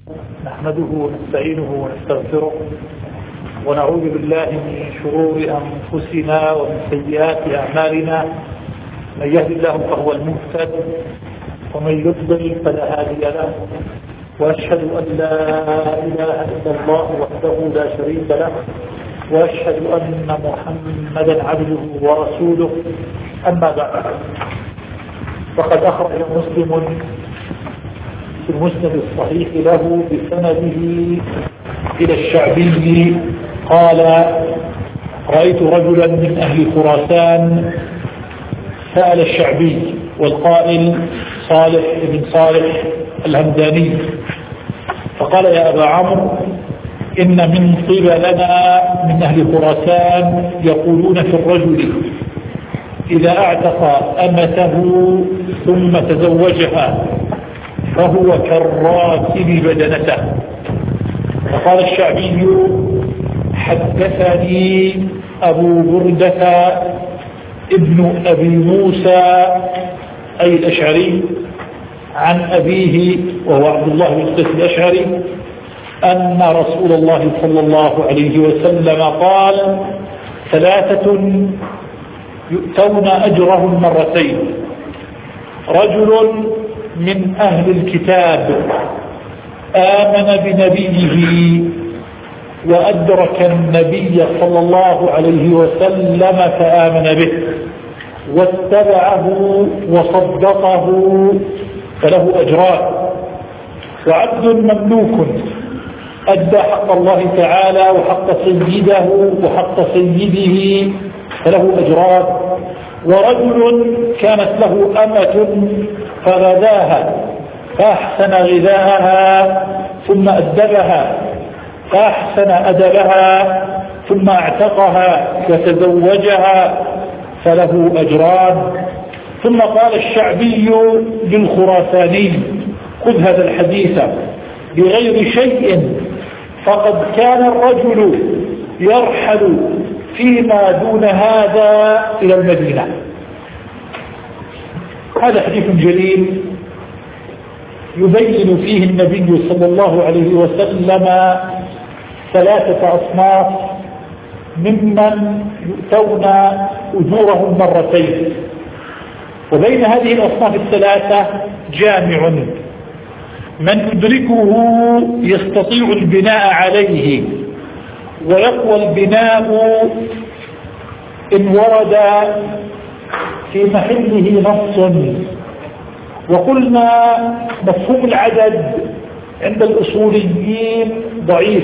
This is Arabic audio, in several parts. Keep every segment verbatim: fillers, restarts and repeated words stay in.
نحمده ونستعينه ونستغفره ونعوذ بالله من شرور أنفسنا ومن سيئات أعمالنا. من يهد الله فهو المهتد ومن يضلل فلا هادي له، وأشهد أن لا إله إلا الله وحده لا شريك له، وأشهد أن محمدا عبده ورسوله. أما بعد، فقد أخرج مسلم في المسند الصحيح له بسنده إلى الشعبي قال: رأيت رجلا من أهل خراسان سأل الشعبي، والقائل صالح بن صالح الهمداني، فقال: يا أبا عمرو، إن من قبلنا من أهل خراسان يقولون في الرجل إذا اعتق أمته ثم تزوجها فهو كالراكب بدنته. فقال الشعبي: حدثني أبو بردة ابن أبي موسى أي الأشعري عن أبيه وهو عبد الله بن قيس الأشعري أن رسول الله صلى الله عليه وسلم قال: ثلاثة يؤتون أجرهم مرتين: رجل من أهل الكتاب آمن بنبيه وأدرك النبي صلى الله عليه وسلم فآمن به واتبعه وصدقه فله أجران، وعبد مملوك أدى حق الله تعالى وحق سيده وحق سيده فله أجران، ورجل كانت له أمة فغذاها فأحسن غذاءها ثم أدبها فأحسن أدبها ثم اعتقها وتزوجها فله أجران. ثم قال الشعبي للخراساني: خذ هذا الحديث بغير شيء، فقد كان الرجل يرحل فيما دون هذا إلى المدينة. هذا حديث جليل يبين فيه النبي صلى الله عليه وسلم ثلاثة أصناف ممن يؤتون أجورهم مرتين، وبين هذه الأصناف الثلاثة جامع: من يدركه يستطيع البناء عليه ويقوى البناء إن ورد في محله نص. وقلنا مفهوم العدد عند الأصوليين ضعيف،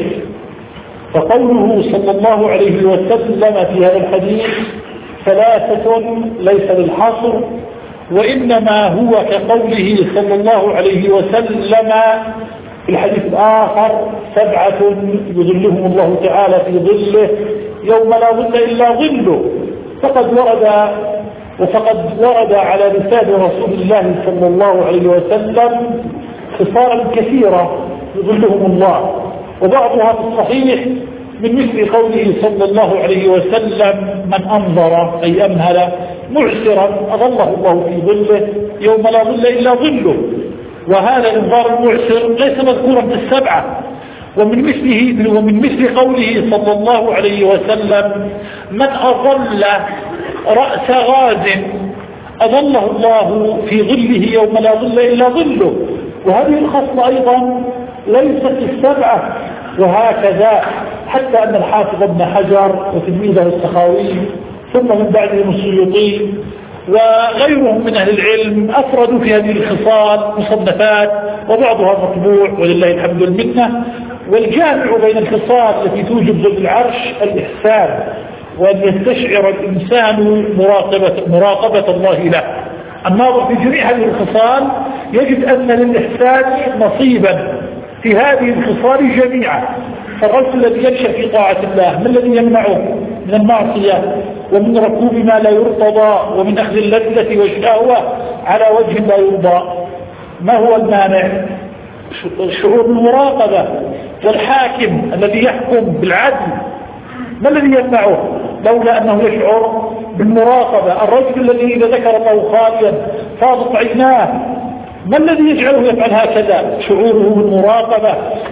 فقوله صلى الله عليه وسلم في هذا الحديث ثلاثة ليس للحصر، وإنما هو كقوله صلى الله عليه وسلم في الحديث الآخر: سبعة يظلهم الله تعالى في ظله يوم لا ظل إلا ظله. فقد ورد وفقد ورد على لسان رسول الله صلى الله عليه وسلم خصال كثيرة يظلهم الله، وبعضها في الصحيح من مثل قوله صلى الله عليه وسلم: من أنظر أي أمهل معسرا أظله الله في ظله يوم لا ظل إلا ظله. وهذا الإنظار المعسر ليس مذكورا في السبعة. ومن مثله ومن مثل قوله صلى الله عليه وسلم: من أظل رأس غاز أظله الله في ظله يوم لا ظل إلا ظله. وهذه الخصلة أيضا ليست السبعة. وهكذا حتى أن الحافظ ابن حجر وتلميذه السخاوي ثم من بعدهم السيوطي وغيرهم من أهل العلم أفردوا في هذه الخصال مصنفات، وبعضها مطبوع ولله الحمد والمنة. والجامع بين الخصال التي توجب ذل العرش الإحسان، وأن يستشعر الإنسان مراقبة, مراقبة الله له. الناظر في جميع هذه الخصال يجد أن للإحسان نصيبا في هذه الخصال جميعا. فالرجل الذي ينشأ في طاعة الله ما الذي يمنعه من المعصية ومن ركوب ما لا يرتضى ومن أخذ اللذة والشهوة على وجه لا يرضى؟ ما هو المانع؟ شعور المراقبة. والحاكم الذي يحكم بالعدل ما الذي يمنعه لولا أنه يشعر بالمراقبة؟ الرجل الذي إذا ذكر الله خاليا فاضت عيناه ما الذي يجعله يفعل هكذا؟ شعوره بالمراقبة.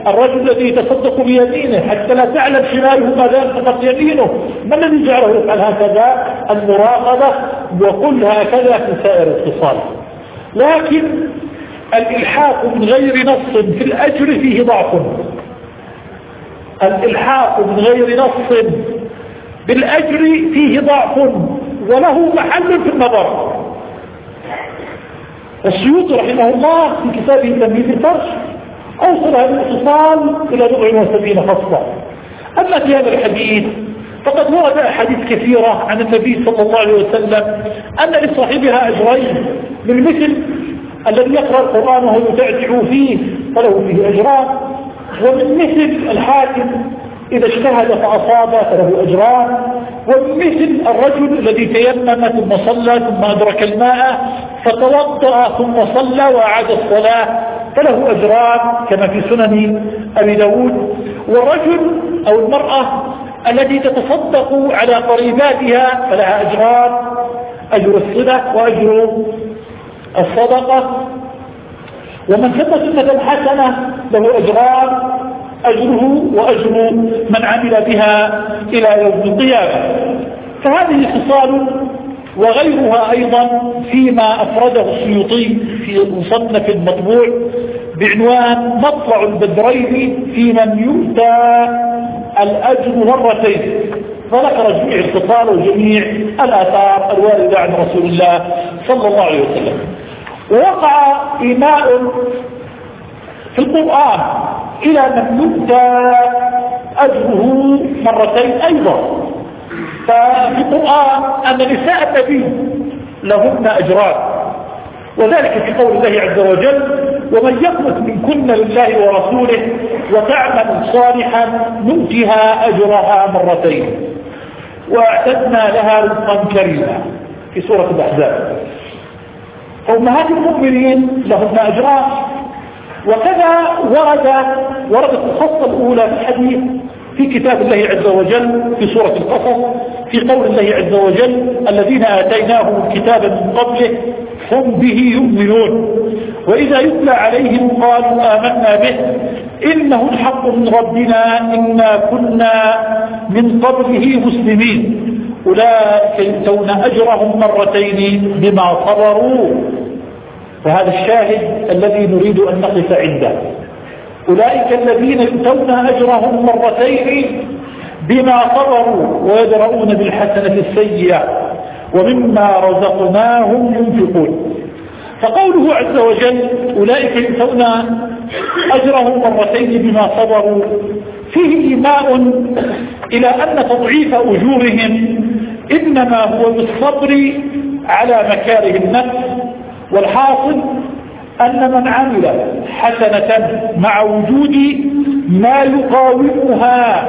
الرجل الذي يتصدق بيمينه حتى لا تعلم شماله ماذا انفقت يمينه، ما الذي جعله يفعل هكذا؟ المراقبة، وقل هكذا في سائر الخصال. لكن الإلحاق من غير نص في الأجر فيه ضعف. الإلحاق من غير نص بالأجر فيه ضعف وله محل في النظر. السيوطي رحمه الله في كتابه تمهيد الفرش أوصل هذه الخصال إلى بضع وسبعين خصلة. أما في هذا الحديث فقد ورد أحاديث كثيرة عن النبي صلى الله عليه وسلم أن لصاحبها أجرين، من مثل الذي يقرأ القرآن وهو يتعتع فيه فله فيه أجران، ومن مثل الحاكم إذا اجتهد فأصاب فله أجران، ومن مثل الرجل الذي تيمم ثم صلى ثم أدرك الماء فتوضأ ثم صلى وأعاد الصلاة فله أجران كما في سنن أبي داود، والرجل أو المرأة التي تتصدق على قريباتها فلها أجران، أجر الصلة وأجر الصدقة، ومن سن سنة حسنة له أجران، أجره وأجر من عمل بها إلى يوم القيامة. فهذه خصال وغيرها أيضا فيما أفرده السيوطي في مصنف المطبوع بعنوان مطلع البدرين في من يؤتى الأجر مرتين، فذكر جميع الخصال وجميع الآثار الواردة عن رسول الله صلى الله عليه وسلم. ووقع إيماء في القرآن إلى من يؤتى أجره مرتين أيضا. ففي القرآن أن نساء النبي لهن أجران، وذلك في قول الله عز وجل: ومن يقنت منكن لله ورسوله وتعمل صالحا نؤتها أجرها مرتين واعتدنا لها رزقا كريما في سورة الأحزاب. فأمهات المؤمنين لهن أجران. وكذا ورد وردت الخصة الأولى في الحديث في كتاب الله عز وجل في سورة القصص في قول الله عز وجل: الذين آتيناهم الكتاب من قبله هم به يؤمنون وإذا يتلى عليهم قالوا آمنا به إنه الحق من ربنا إنا كنا من قبله مسلمين أولئك يؤتون أجرهم مرتين بما صبروا. وهذا الشاهد الذي نريد أن نقف عنده: أولئك الذين يؤتون أجرهم مرتين بما صبروا ويدرؤون بالحسنة السيئة ومما رزقناهم ينفقون. فقوله عز وجل: أولئك يؤتون أجرهم مرتين بما صبروا فيه إيماء إلى أن تضعيف أجورهم إنما هو بالصبر على مكاره النفس. والحاصل أن من عمل حسنة مع وجود ما يقاومها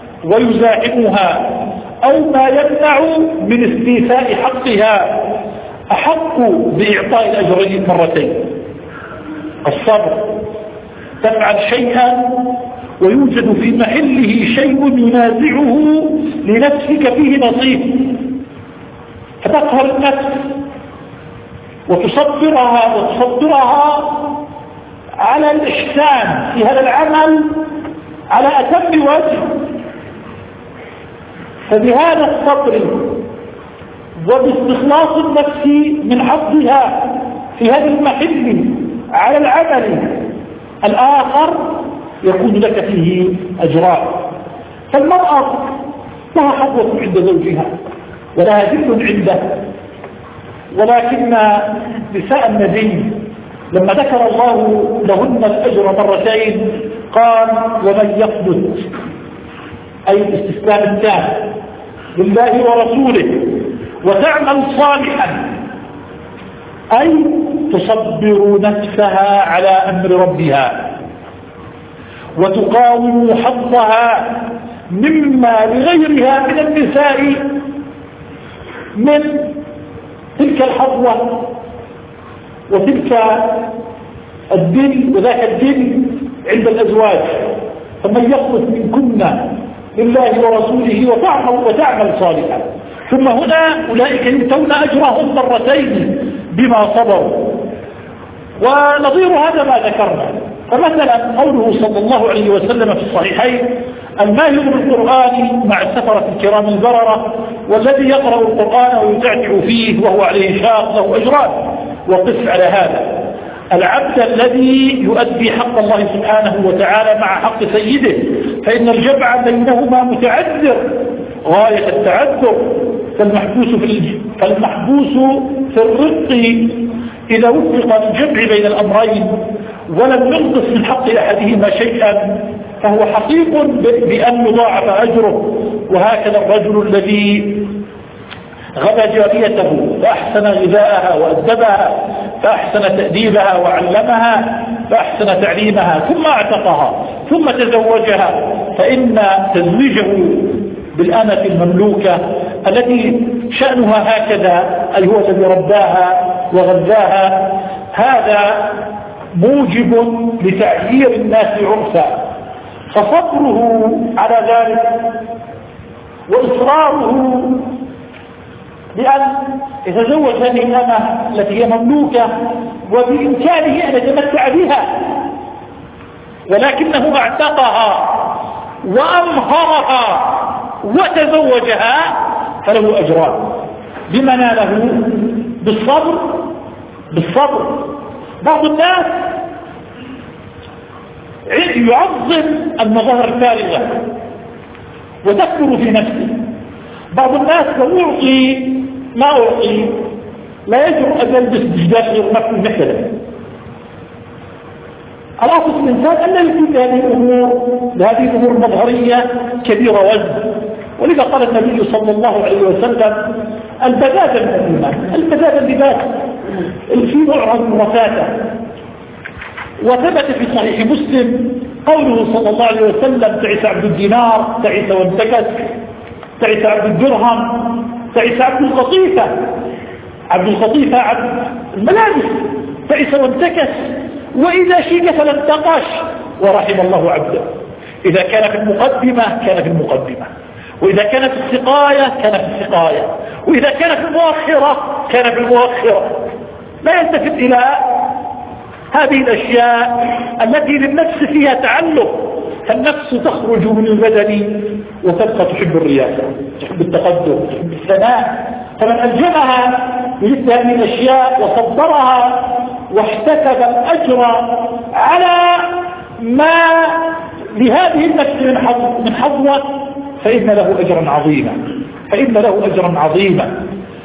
ويزاحمها أو ما يمنع من استيفاء حقها أحق بإعطاء الأجرين مرتين. الصبر: تفعل شيئا ويوجد في محله شيء ينازعه لنفسك فيه نصيب، فتقهر النفس وتصبرها وتصبرها على الإحسان في هذا العمل على أتم وجه. فبهذا الصبر وباستخلاص النفس من حظها في هذا المحل على العمل الآخر يكون لك فيه أجران. فالمرأة لها حظوة عند زوجها ولها ذل عنده، ولكن نساء النبي لما ذكر الله لهن الأجر مرتين قال: ومن يقبض، أي الاستسلام التام لله ورسوله، وتعمل صالحا أي تصبر نفسها على أمر ربها وتقاوم حظها مما لغيرها من النساء من تلك الحظوة وتلك الدين وذاك الدين عند الأزواج. فمن يقبض منكن لله ورسوله وتعمل, وتعمل صالحا. ثم هنا أولئك يؤتون أجرهم مرتين بما صبروا. ونظير هذا ما ذكرنا فمثلا قوله صلى الله عليه وسلم في الصحيحين: الماهر بالقرآن مع السفرة الكرام البررة، والذي يقرأ القرآن ويتعتع فيه وهو عليه شاق له أجران. وقس على هذا العبد الذي يؤدي حق الله سبحانه وتعالى مع حق سيده، فإن الجمع بينهما متعذر غاية التعذر. فالمحبوس في فالمحبوس في الرق إذا وفق الجمع بين الأمرين ولم ينقص من حق أحدهما شيئا فهو حقيق بأن يضاعف أجره. وهكذا الرجل الذي غدا جاريته فأحسن غذاءها وأدبها، فأحسن تأديبها وعلمها، فأحسن تعليمها، ثم اعتقها، ثم تزوجها، فإن تزويجه بالأمة المملوكة التي شأنها هكذا، أي هو الذي رباها وغذاها، هذا موجب لتعيير الناس عرفا. فصبره على ذلك وإصراره بأن يتزوج هذه الأمة التي هي مملوكة وبإمكانه أن يتمتع بها، ولكنه اعتقها وأمهرها وتزوجها، فله أجران بما ناله بالصبر بالصبر. بعض الناس يعظم المظاهر الفارغة وتكبر في نفسه. بعض الناس لو يعطي ما أعطي لا يجرؤ أن يلبس بجدار غير نفسه مثلا. الأصل الإنسان أن لا يكون لهذه الأمور لهذه الأمور المظهرية كبيرة وزن. ولذا قال النبي صلى الله عليه وسلم: البذاذة من الإيمان. البذاذة اللباس في نوع من الرفاهة. وثبت في صحيح مسلم قوله صلى الله عليه وسلم: تعس عبد الدينار، تعس وانتكس، تعس عبد الدرهم، تعس عبد القطيفة. عبد القطيفة عبد الملابس، تعس وانتكس، وإذا شيك فلم تقش، ورحم الله عبده. إذا كان في المقدمة كان في المقدمة، وإذا كان في السقاية كان في السقاية، وإذا كان في المؤخرة كان في المؤخرة. لا يلتفت إلى هذه الأشياء التي للنفس فيها تعلق. فالنفس تخرج من البدن وتبقى تحب الرياسة، تحب التقدم، تحب الثناء. فمن ألجمها بمثل هذه الأشياء وصبرها واحتسب الأجر على ما لهذه النفس من حظوة فإن له أجرا عظيما، فإن له أجرا عظيما.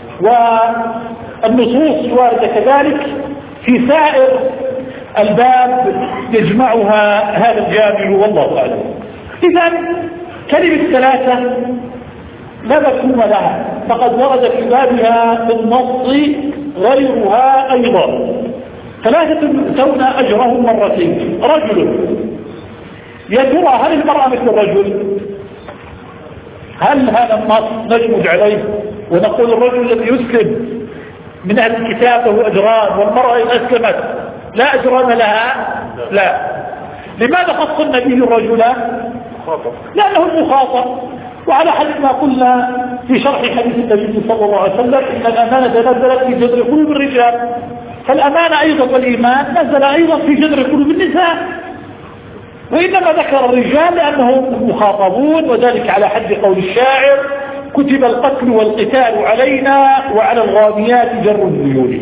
والنصوص واردة كذلك في سائر الباب يجمعها هذا الجامع، والله أعلم. إذن كلمة ثلاثة لا مفهوم لها، فقد ورد في بابها في النص غيرها أيضا. ثلاثة يؤتون أجرهم مرتين. رجل، يا ترى هل المرأة مثل الرجل؟ هل هذا النص نجمد عليه ونقول الرجل الذي يسلم من أهل الكتاب له أجران، والمرأة إن أسلمت لا أجران لها؟ لا. لماذا خص النبي الرجل؟ لأنه المخاطب. وعلى حد ما قلنا في شرح حديث النبي صلى الله عليه وسلم: إن الأمانة نزلت في جذر قلوب الرجال، فالأمانة أيضا والإيمان نزل أيضا في جذر قلوب النساء. وإنما ذكر الرجال لأنهم مخاطبون، وذلك على حد قول الشاعر: كتب القتل والقتال علينا وعلى الغاميات جر الذيول.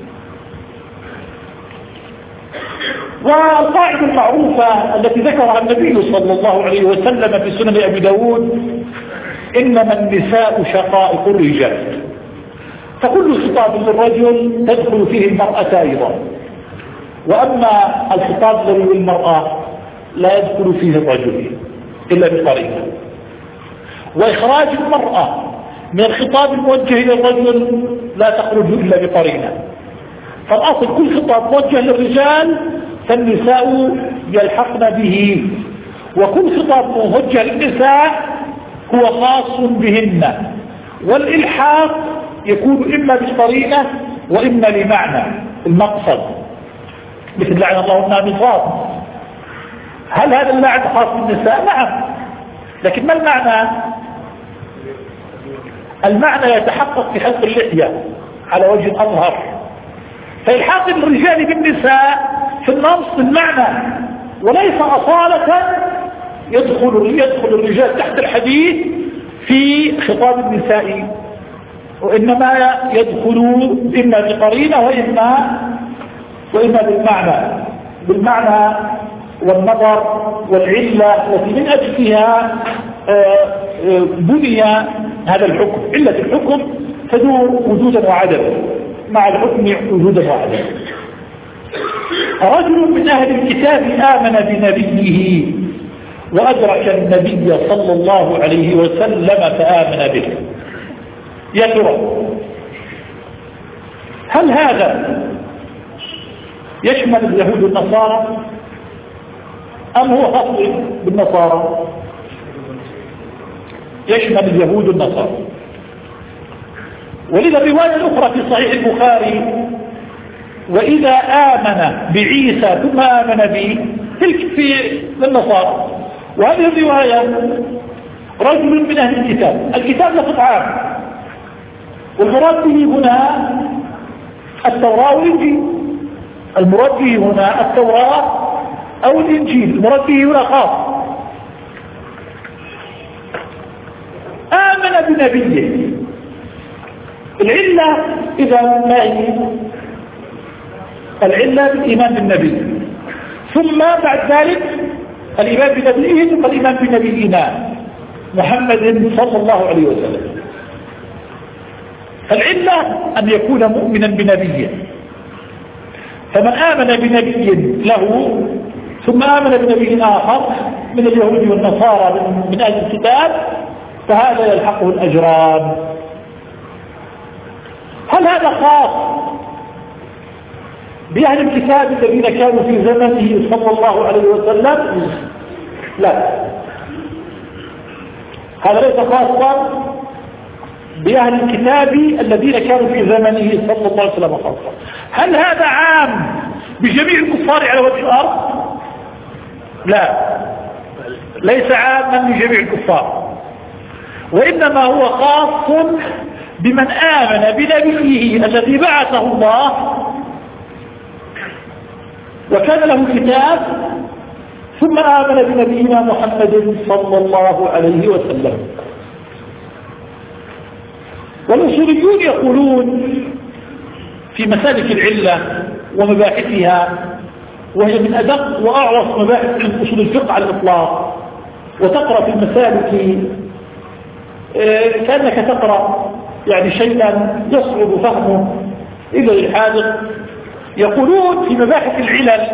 والقاعدة المعروفة التي ذكرها النبي صلى الله عليه وسلم في سنن أبي داود: إنما النساء شقائق الرجال. فكل خطاب للرجل تدخل فيه المرأة أيضا، وأما الخطاب للمرأة لا يدخل فيه الرجل إلا بقرينة. وإخراج المرأة من الخطاب الموجه إلى الرجل لا تخرج إلا بقرينة. فالأصل كل خطاب موجه للرجال فالنساء يلحقن به، وكل خطاب موجه للنساء هو خاص بهن. والإلحاق يكون إما بقرينة وإما لمعنى المقصد، مثل لعن الله النامصات. هل هذا اللعن خاص بالنساء؟ نعم، لكن ما المعنى؟ المعنى يتحقق في حلق اللحية على وجه أظهر. فإلحاق الرجال بالنساء في النص المعنى وليس أصالة يدخل يدخل الرجال تحت الحديث في خطاب النساء، وإنما يدخل إما بقرينة وإما وإما بالمعنى بالمعنى والنظر والعلة التي من أجلها بني هذا الحكم. علة الحكم تدور وجودا وعدما، مع الحكم وجودا وعدما. رجل من أهل الكتاب آمن بنبيه وأدرك النبي صلى الله عليه وسلم فآمن به. يا ترى هل هذا يشمل اليهود والنصارى أم هو خاص بالنصارى؟ يشمل اليهود والنصارى. ولذا الرواية الأخرى في صحيح البخاري: وإذا آمن بعيسى ثم آمن به، تلك في النصارى. وهذه الرواية رجل من أهل الكتاب، الكتاب لفظ عام، والمراد به هنا التوراة والإنجيل. المراد به هنا التوراة أو الإنجيل، المراد به هنا خاص. آمن بنبيه. العلة إذا ما هي؟ العلة بالإيمان بالنبي، ثم بعد ذلك الإيمان بنبيه، ثم الإيمان بنبينا محمد صلى الله عليه وسلم. العلة أن يكون مؤمنا بنبيه، فمن آمن بنبي له ثم آمن بنبي آخر من اليهود والنصارى من أهل الكتاب فهذا يلحقه الأجران. هل هذا خاص بأهل الكتاب الذين كانوا في زمنه صلى الله عليه وسلم؟ لا، هذا ليس خاصا بأهل الكتاب الذين كانوا في زمنه صلى الله عليه وسلم خاصة. هل هذا عام بجميع الكفار على وجه الأرض؟ لا، ليس عاما بجميع الكفار، وإنما هو خاص بمن آمن بنبيه الذي بعثه الله وكان له كتاب، ثم آمن بنبينا محمد صلى الله عليه وسلم. والأصوليون يقولون في مسالك العلة ومباحثها، وهي من أدق وأعرف مباحث أصول الفقه على الإطلاق، وتقرأ في المسالك كأنك تقرأ يعني شيئا يصعب فهمه إلا للحاذق. يقولون في مباحث العلل،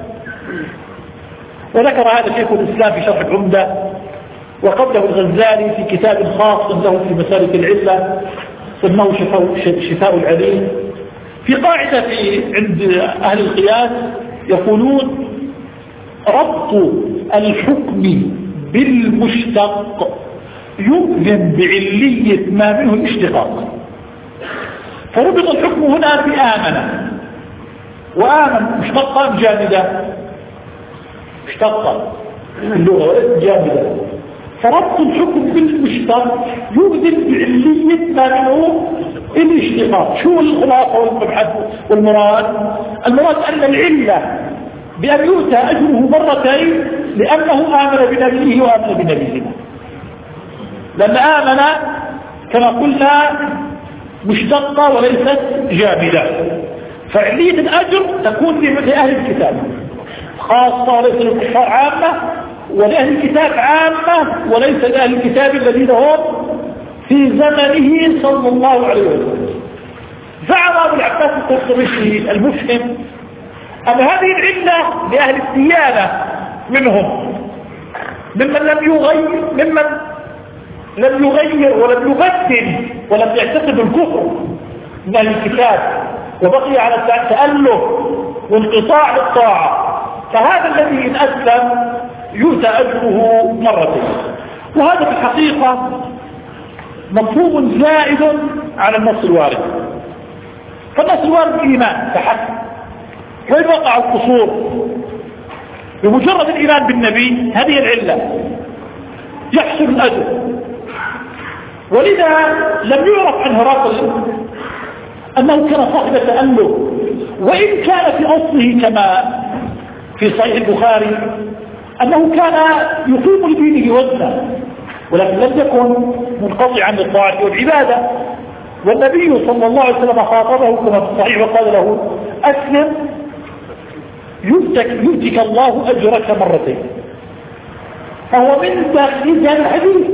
وذكر هذا شيخ الإسلام في شرح العمدة، وقبله الغزالي في كتاب خاص له في مسالك العلة سماه شفاء, شفاء العليل، في قاعدة في عند أهل القياس يقولون: ربط الحكم بالمشتق يؤذن بعلية ما منه الاشتقاق. فربط الحكم هنا بآمنة، وآمن مشتقا جامدة، مشتقا اللغة وليس جامدة. فربط الحكم بالمشتق يؤذن بعلية ما منه الاشتقاق. شو الخلاصة والمبحث والمراد؟ المراد أن العلة بأن يؤتى أجره مرتين لأنه آمن بنبيه وآمن بنبينا، لأن آمن كما قلنا مشتقة وليست جامدة. فعلية الأجر تكون لأهل الكتاب خاصة وليس للكفار عامة، ولأهل الكتاب عامة وليس لأهل الكتاب الذين هم في زمنه صلى الله عليه وسلم. زعم أبو العباس الطرطوشي المفهم أن هذه العلة لأهل الديانة منهم، ممن لم يغير ممن لم يغير ولم يبدل ولم يعتقد الكفر من أهل الكتاب، وبقي على التأله وانقطاع للطاعة، فهذا الذي إن أسلم يؤتى أجره مرتين. وهذا في الحقيقة مفهوم زائد على النص الوارد. فالنص الوارد الإيمان فحسب، وإن وقع القصور بمجرد الإيمان بالنبي هذه العلة يحصل الأجر. ولذا لم يعرف عن هرقل أنه كان صاحب تأله، وإن كان في أصله كما في صحيح البخاري أنه كان يقيم لدينه وزنا، ولكن لم يكن منقطعا للطاعة والعبادة. والنبي صلى الله عليه وسلم خاطبه كما في الصحيح وقال له أسلم يؤتك, يؤتك الله أجرك مرتين. فهو من تخريج هذا الحديث،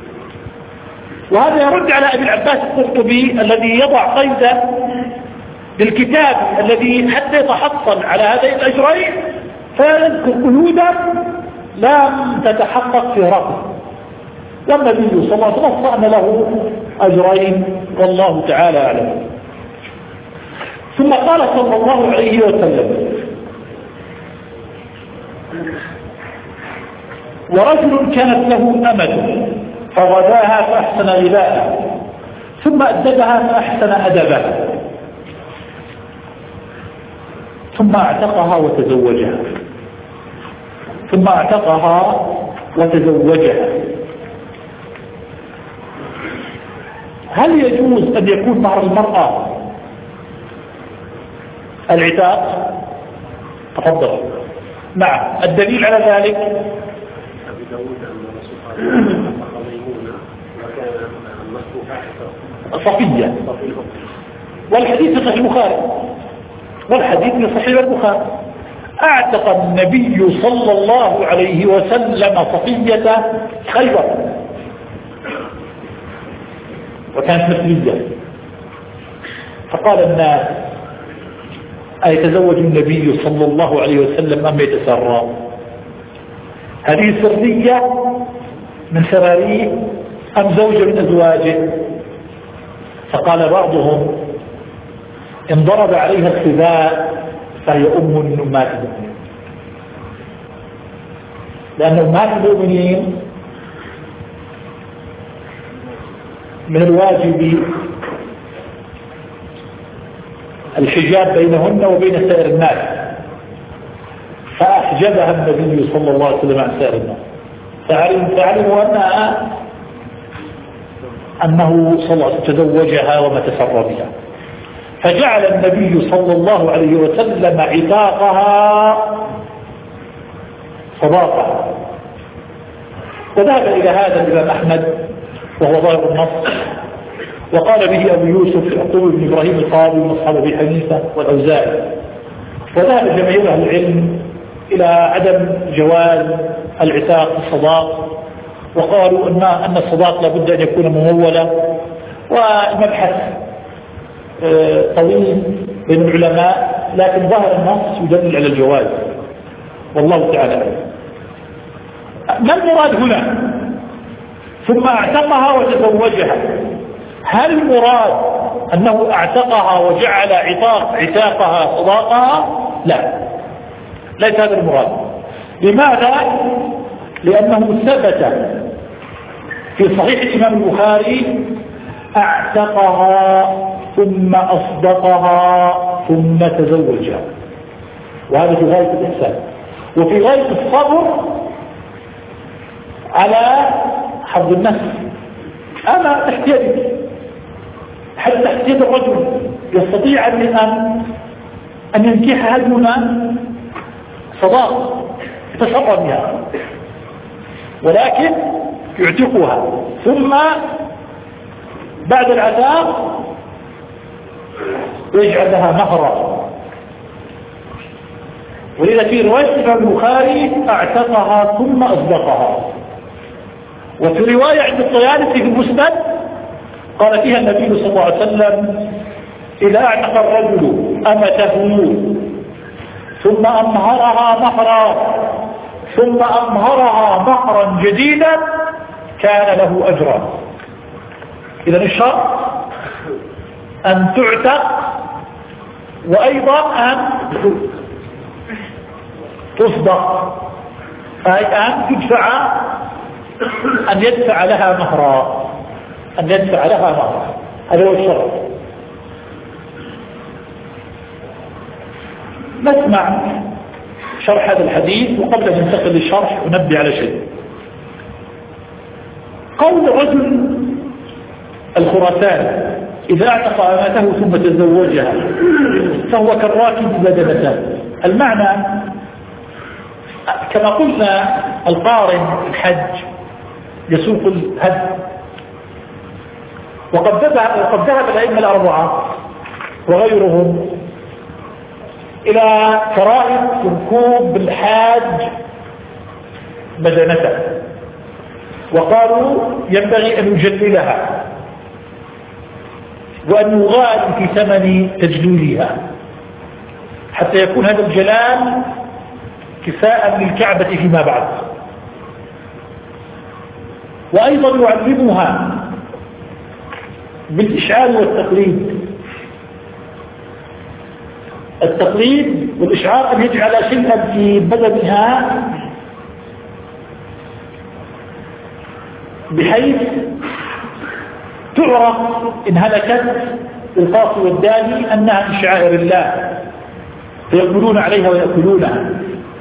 وهذا يرد على أبي العباس القرطبي الذي يضع قيدا للكتاب الذي حتى يتحصل على هذين الأجرين فيذكر قيودا لم تتحقق في رأسه، والنبي صلى الله عليه وسلم صان له أجرين والله تعالى أعلم. ثم قال صلى الله عليه وسلم: ورجل كانت له أمة فغداها فأحسن غذاءها ثم أدبها فأحسن أدبها ثم اعتقها وتزوجها ثم اعتقها وتزوجها هل يجوز أن يكون مهر المرأة العتاق؟ تفضل. نعم. الدليل على ذلك أبي داود أن الرسول صلى الله عليه وسلم ميمونة وكان مصفوفة صفية، والحديث في صحيح البخاري والحديث في صحيح البخاري اعتق النبي صلى الله عليه وسلم صفية خيبر وكانت مثلية، فقال الناس: أيتزوج النبي صلى الله عليه وسلم أم يتسرى؟ هذه سرية من سراريه أم زوجة من أزواجه؟ فقال بعضهم: إن ضرب عليها الخباء فهي أم من أمهات المؤمنين، لأن أمهات المؤمنين من الواجب الحجاب بينهن وبين سائر الناس، فأحجبها النبي صلى الله عليه وسلم عن سائر الناس، فعلموا أنها أنه صلى الله عليه وسلم تزوجها وما تسر بها، فجعل النبي صلى الله عليه وسلم عتاقها صداقة. وذهب إلى هذا الإمام أحمد وهو ظاهر النص، وقال به أبو يوسف يعقوب بن إبراهيم القاضي وأصحاب أبي حنيفة والأوزاعي. وذهب جماهير أهل العلم إلى عدم جواز العتاق الصداق، وقالوا أن أن الصداق لابد أن يكون ممولا، والمبحث طويل بين العلماء، لكن ظاهر النص يدل على الجواز والله تعالى أعلم. ما المراد هنا؟ ثم اعتقها وتزوجها، هل المراد أنه اعتقها وجعل عتاق عتاقها صداقها؟ لا، ليس هذا المراد. لماذا؟ لأنه ثبت في صحيح الإمام البخاري: اعتقها ثم أصدقها ثم تزوجها، وهذا في غاية الإحسان وفي غاية الصبر على حظ النفس. أنا تحت يدي، حتى تحت يد الرجل يستطيع أن أن ينكحها دون صداق يتصرف بها، ولكن يعتقها ثم بعد العتاق ويجعل لها مهرا. ولذا في رواية الإمام البخاري: اعتقها ثم أصدقها. وفي رواية عند الطيالسي في المسند قال فيها النبي صلى الله عليه وسلم: إذا اعتق الرجل أمته ثم أمهرها مهرا ثم أمهرها مهرا جديدا كان له أجرا. إذا الشرط أن تعتق، وأيضا أن تصدق، أي أن تدفع، أن يدفع لها مهرا، أن يدفع لها مهرا، هذا هو الشرط. نسمع شرح هذا الحديث، وقبل أن ننتقل للشرح ننبه على شيء. قول رجل الخراسان: إذا اعتق أمته ثم تزوجها فهو كالراكب بدنتان. المعنى كما قلنا القارن الحج يسوق الهدي، وقد ذهب الأئمة الأربعة وغيرهم إلى كراهة ركوب الحاج بدنته، وقالوا ينبغي أن يجللها وأن يغال في ثمن تجليلها حتى يكون هذا الجلال كفاء للكعبة فيما بعد. وأيضا يعلمها بالإشعار والتقليد. التقليد والإشعار أن يجعل شيئا في بدنها بحيث تعرف إن هلكت القاص والداني أنها من شعائر الله فيقبلون عليها ويأكلونها.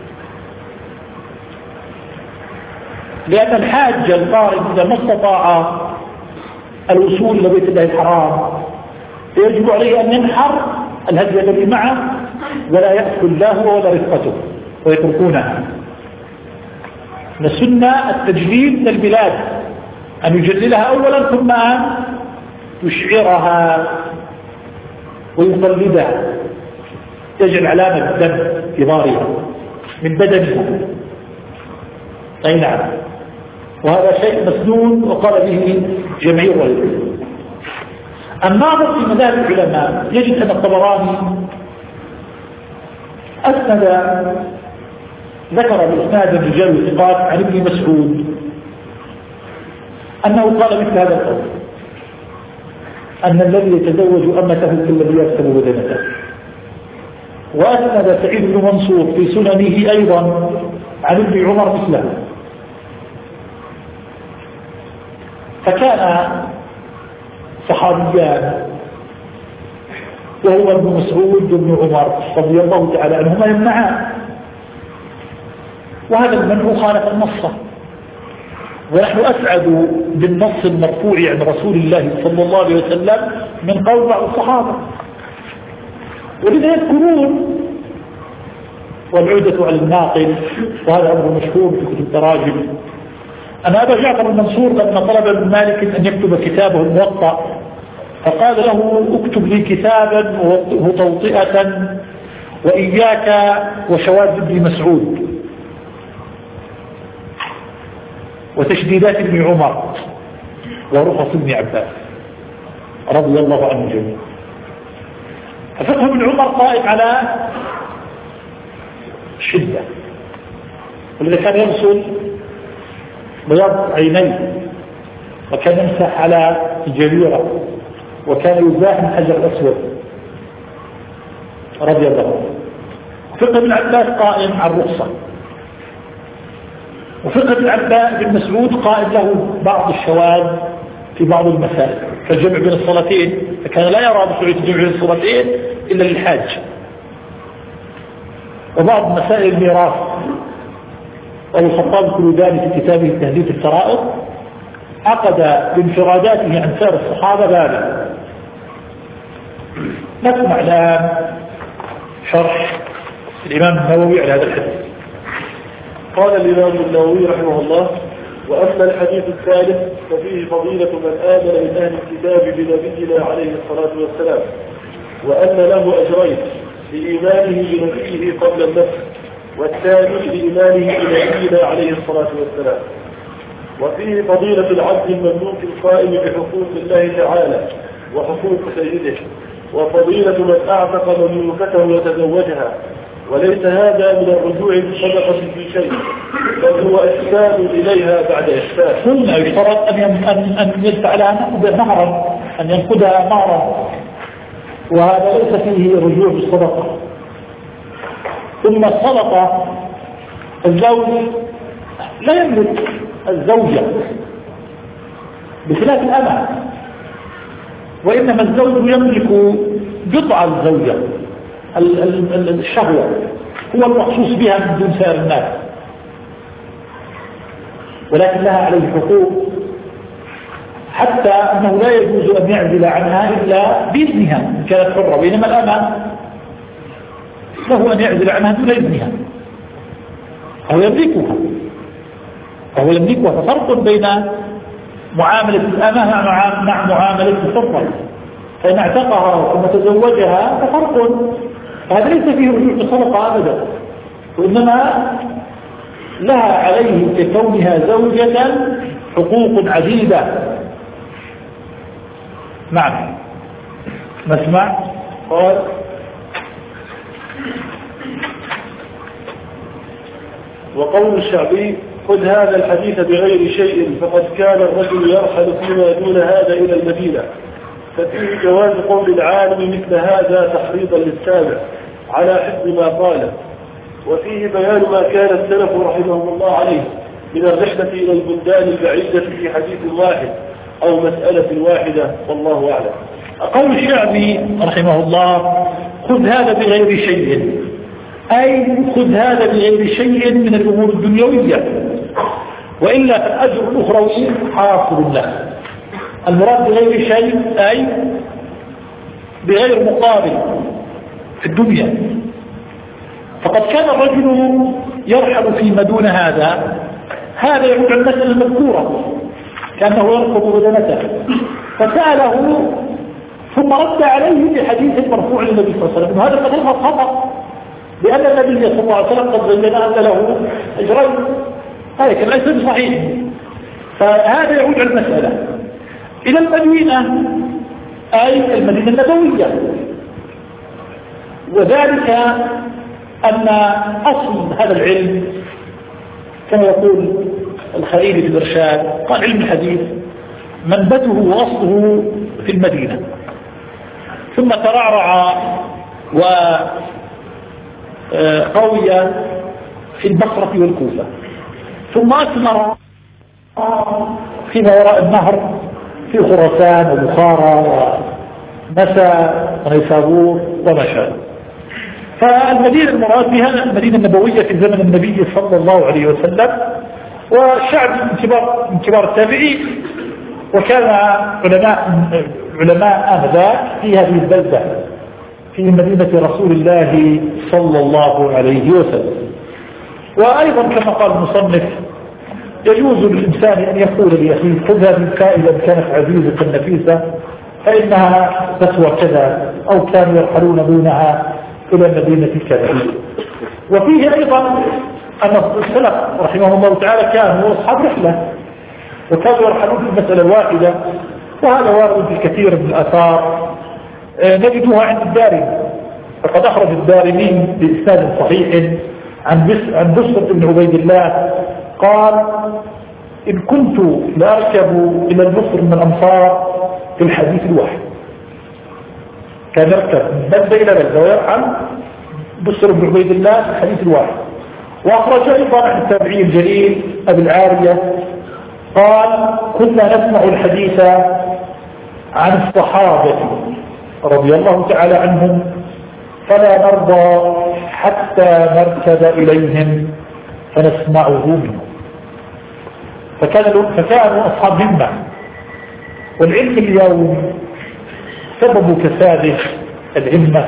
لأن الحاج القارئ إذا ما استطاع الوصول إلى بيت الله الحرام يجب عليه أن ينحر الهدي الذي معه ولا يأكل لا هو ولا رفقته ويتركونها. السنة التجليل من البلاد أن يجللها أولا ثم أن يشعرها ويقلدها، يجعل علامة الدم في ظهرها من بدنها. أي نعم، وهذا شيء مسنون وقال به جميع العلماء. الناظر في مذاهب العلماء يجد أن الطبراني أسند ذكر بإسناد الرجال والثقات عن ابن مسعود أنه قال مثل هذا القول: أن الذي يتزوج أمته كالذي يكسب بدنته. وأسند سعيد بن منصور في سننه أيضا عن ابن عمر مثله. فكان صحابيان وهو ابن مسعود وابن عمر رضي الله تعالى عنهما يمنعان، وهذا المنع خالف النص، ونحن أسعد بالنص المرفوع عن رسول الله صلى الله عليه وسلم من قول بعض الصحابة، ولذا يذكرون والعودة على الناقل، وهذا أمر مشهور في كتب التراجم، أن أبا جعفر المنصور لما طلب ابن مالك أن يكتب كتابه الموطأ فقال له: اكتب لي كتابا ووطئه توطئة وإياك وشواذ ابن مسعود وتشديدات ابن عمر ورخص ابن عباس رضي الله عنه جميعا. ففقه ابن عمر قائم على شدة، ولذا كان يرسل بياض عينيه، وكان يمسح على الجبيرة، وكان يزاحم الحجر الأسود رضي الله عنه. فقه ابن عباس قائم على الرخصة، وفقه ابن عباس بن مسعود قائم له بعض الشواذ في بعض المسائل كالجمع بين الصلاتين، فكان لا يرى بسعود الجمع بين الصلاتين إلا للحاج. وبعض مسائل الميراث أبو الخطاب الكلوداني في كتابه تهذيب الفرائض عقد بانفراداته عن سائر الصحابة بابا. نسمع الآن شرح الإمام النووي على هذا الحديث. قال الإمام النووي رحمه الله: وأما الحديث الثالث ففيه فضيلة من آمن من أهل الكتاب بنبينا عليه الصلاة والسلام، وأن له أجرين: بإيمانه بنبيه قبل النفس، والثاني بإيمانه بنبينا عليه الصلاة والسلام. وفيه فضيلة العبد المملوك القائم بحقوق الله تعالى وحقوق سيده، وفضيلة من أعتق مملوكته وتزوجها، وليس هذا من الرجوع بالصدقة في شيء، بل هو إحسان إليها بعد إحسان. ثم يشترط أن أن يدفع لها مهرا، أن ينقذها مهرا، وهذا ليس فيه رجوع بالصدقة. ثم الصدقة الزوج لا يملك الزوجة بخلاف الأمة، وإنما الزوج يملك بضع الزوجة، الشهوة هو المخصوص بها من دون سائر الناس، ولكن لها عليه حقوق، حتى أنه لا يجوز أن يعزل عنها إلا بإذنها إن كانت حرة، بينما الأمة له أن يعزل عنها دون إذنها. أو يملكها أو يملكها. ففرق بين معاملة الأمة مع معاملة الحرة، فإن اعتقها ثم تزوجها ففرق، هذا ليس فيه رجوع بصدقة أبدا، وإنما لها عليه ككونها زوجة حقوق عديدة. نعم نسمع. قال وقول الشعبي خذ هذا الحديث بغير شيء فقد كان الرجل يرحل فيما دون هذا إلى المدينة، ففيه جواز قول العالم مثل هذا تحريضا للسامع على حفظ ما قاله، وفيه بيان ما كان السلف رحمهم الله عليه من الرحلة إلى البلدان البعيدة في حديث واحد أو مسألة واحدة، والله أعلم. قول الشعبي رحمه الله خذ هذا بغير شيء، أي خذ هذا بغير شيء من الأمور الدنيوية، وإلا فالأجر الأخروي حاصل له. المراد بغير شيء أي بغير مقابل في الدنيا. فقد كان الرجل يرحل فيما دون هذا، هذا يعود عن المسألة المذكورة كأنه يرفض بدنته، فسأله ثم رد عليه بحديث مرفوع للنبي صلى الله عليه وسلم، وهذا الحديث خطأ، لأن النبي صلى الله عليه وسلم قد بين أن له أجرين، هذا كان ليس بصحيح. فهذا يعود على المسألة إلى المدينة أي المدينة النبوية، وذلك أن أصل هذا العلم كما يقول الخليل في الإرشاد، قال علم الحديث منبته وأصله في المدينة، ثم ترعرع وقوي في البصرة والكوفة، ثم أثمر فيما وراء النهر في خراسان وبخارى ونسى ونيسابور وما شابه. فالمدينة المراد بها المدينة النبوية في زمن النبي صلى الله عليه وسلم، والشعب من كبار من كبار التابعين، وكان علماء علماء آنذاك في هذه البلدة في مدينة رسول الله صلى الله عليه وسلم. وأيضا كما قال المصنف يجوز للإنسان أن يقول لأخيه خذ هذه الفائدة إن كانت عزيزة نفيسة فإنها تسوى كذا، أو كانوا يرحلون دونها إلى المدينة كذا. وفيه أيضا أن السلف رحمه الله تعالى كانوا أصحاب رحلة وكانوا يرحلون في المسألة الواحدة، وهذا وارد في كثير من الآثار نجدها عند الدارمي. فقد أخرج الدارمي بإسناد صحيح عن بس عن بسر بن عبيد الله قال إن كنت لأركب إلى البصر من الأمصار في الحديث الواحد، كان يركب من بلدة إلى بلدة ويرحل بسر بن عبيد الله في الحديث الواحد. وأخرج أيضا عن التابعي الجليل أبي العالية قال كنا نسمع الحديث عن الصحابة رضي الله تعالى عنهم فلا نرضى حتى نركب إليهم فنسمعه منهم. فكانوا فكانوا أصحاب همة. والعلم اليوم سبب كساده الهمة،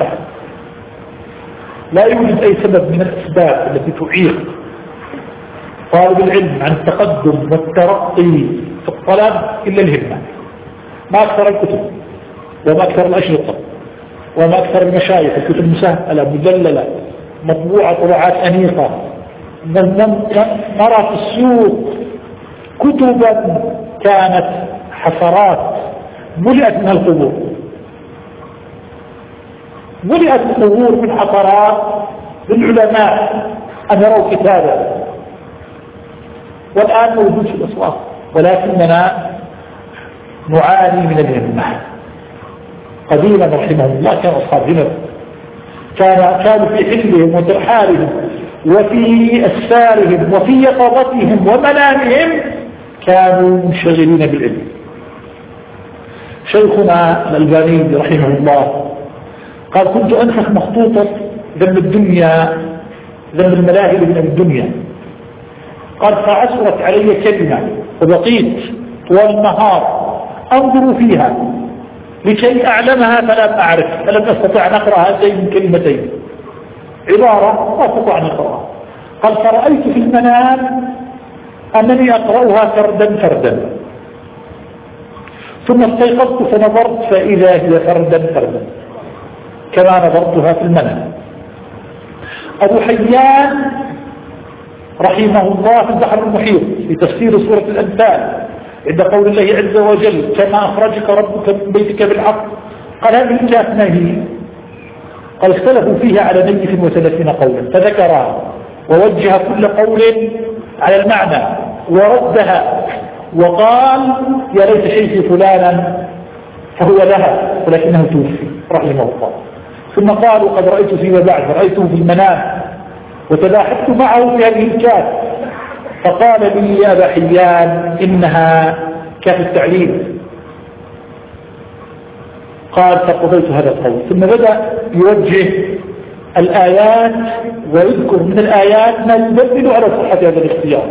لا يوجد أي سبب من الأسباب التي تعيق طالب العلم عن التقدم والترقي في الطلب إلا الهمة. ما أكثر الكتب وما أكثر الأشرطة وما أكثر المشايخ، الكتب مسهلة مدللة مطبوعة طبعات أنيقة، نرى في السوق كتبا كانت حفرات ملئت من القبور، ملئت القبور من حفرات للعلماء أن يروا كتابا، والآن موجود في الأسواق، ولكننا نعاني من الهمة. قديما رحمه الله كان أصحاب همم، كان كانوا في حلهم وترحالهم وفي أسفارهم وفي يقظتهم ومنامهم كانوا منشغلين بالعلم. شيخنا الألباني رحمه الله قال كنت أنفخ مخطوطة ذنب الدنيا ذنب الملاهي من الدنيا، قال فعسرت علي كلمة وبقيت طوال النهار أنظر فيها لكي أعلمها فلم أعرف، فلم أستطع أن أقرأ هذين من كلمتين، عبارة لا أستطيع أن أقرأها. قال فرأيت في المنام أنني أقرأها فردا فردا، ثم استيقظت فنظرت فإذا هي فردا فردا كما نظرتها في المنام. أبو حيان رحمه الله في البحر المحيط في تفسير سورة الأنفال عند قول الله عز وجل كما أخرجك ربك من بيتك بالحق، قال هذه الكاف ما هي؟ قال اختلفوا فيها على ميت وثلاثين قولا، فذكرها ووجه كل قول على المعنى وردها وقال يا ليت شيخي فلانا فهو لها ولكنه توفي رحمه الله. ثم قالوا قد رأيت فيما بعد رأيته في المنام وتلاحقت معه في هذه الكاف، فقال لي يا أبا حيان إنها كاف التعليل. قال فقضيت هذا القول. ثم بدأ يوجه الآيات ويذكر من الآيات ما يدل على صحة هذا الاختيار.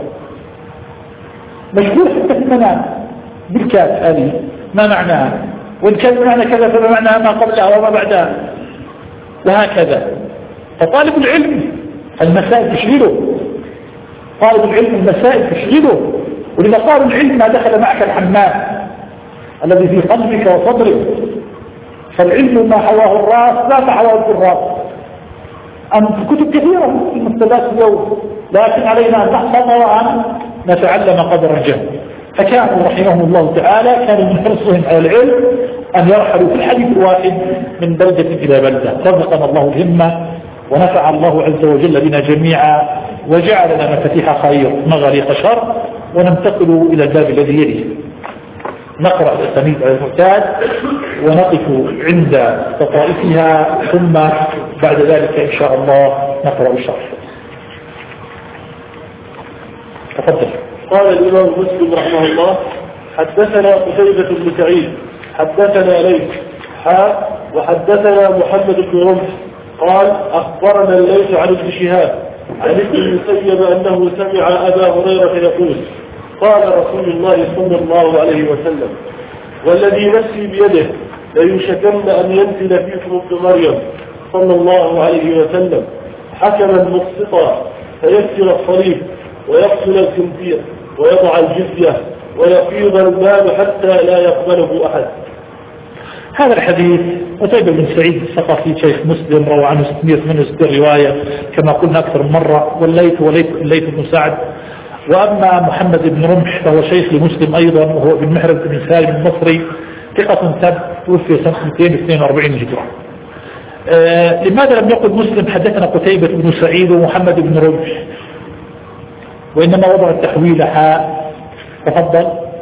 مشهور حتى في المنام بالكاف هذه ما معناها، وإن كان معنى كذا فما معناها ما قبلها وما بعدها، وهكذا. فطالب العلم المسائل تشغله، طالب العلم المسائل تشغله، ولذا طالب العلم ما دخل معك الحمام الذي في قلبك وصدرك، فالعلم ما حواه الراس لا تحواه الراس. أم كتب كثيرة في المكتبات اليوم، لكن علينا أن نحفظ وأن نتعلم قدر الجهل. فكانوا رحمهم الله تعالى كانوا من حرصهم على العلم أن يرحلوا في الحديث الواحد من بلدة إلى بلدة. رزقنا الله الهمة ونفع الله عز وجل بنا جميعا وجعل لنا مفاتيح خير مغاليق شر، وننتقل إلى الباب الذي يليه. نقرأ الأسانيد على المعتاد ونقف عند طرائفها، ثم بعد ذلك إن شاء الله نقرأ الشرح. تفضل. قال الإمام مسلم رحمه الله حدثنا قتيبة بن سعيد حدثنا ليث حا وحدثنا محمد بن رمح قال أخبرنا الليث عن ابن شهاب عن ابن المسيب أنه سمع أبا هريرة يقول قال رسول الله صلى الله عليه وسلم والذي نفسي بيده ليوشكن أن ينزل فيكم ابن مريم صلى الله عليه وسلم حكما مقسطا فيكسر الصليب ويقتل الخنزير ويضع الجزية ويفيض المال حتى لا يقبله أحد. هذا الحديث قتيبة بن سعيد الثقفي شيخ مسلم روى عنه ستمائة وثمانية وستين رواية كما قلنا أكثر من مرة، والليث والليث بن سعد. وأما محمد بن رمح فهو شيخ لمسلم أيضا، وهو بن محرز بن سالم المصري ثقة ثبت، توفي سنة مئتين واثنين وأربعين هجرة. آه لماذا لم يقل مسلم حدثنا قتيبة بن سعيد ومحمد بن رمح، وإنما وضع التحويل حاء؟ تفضل.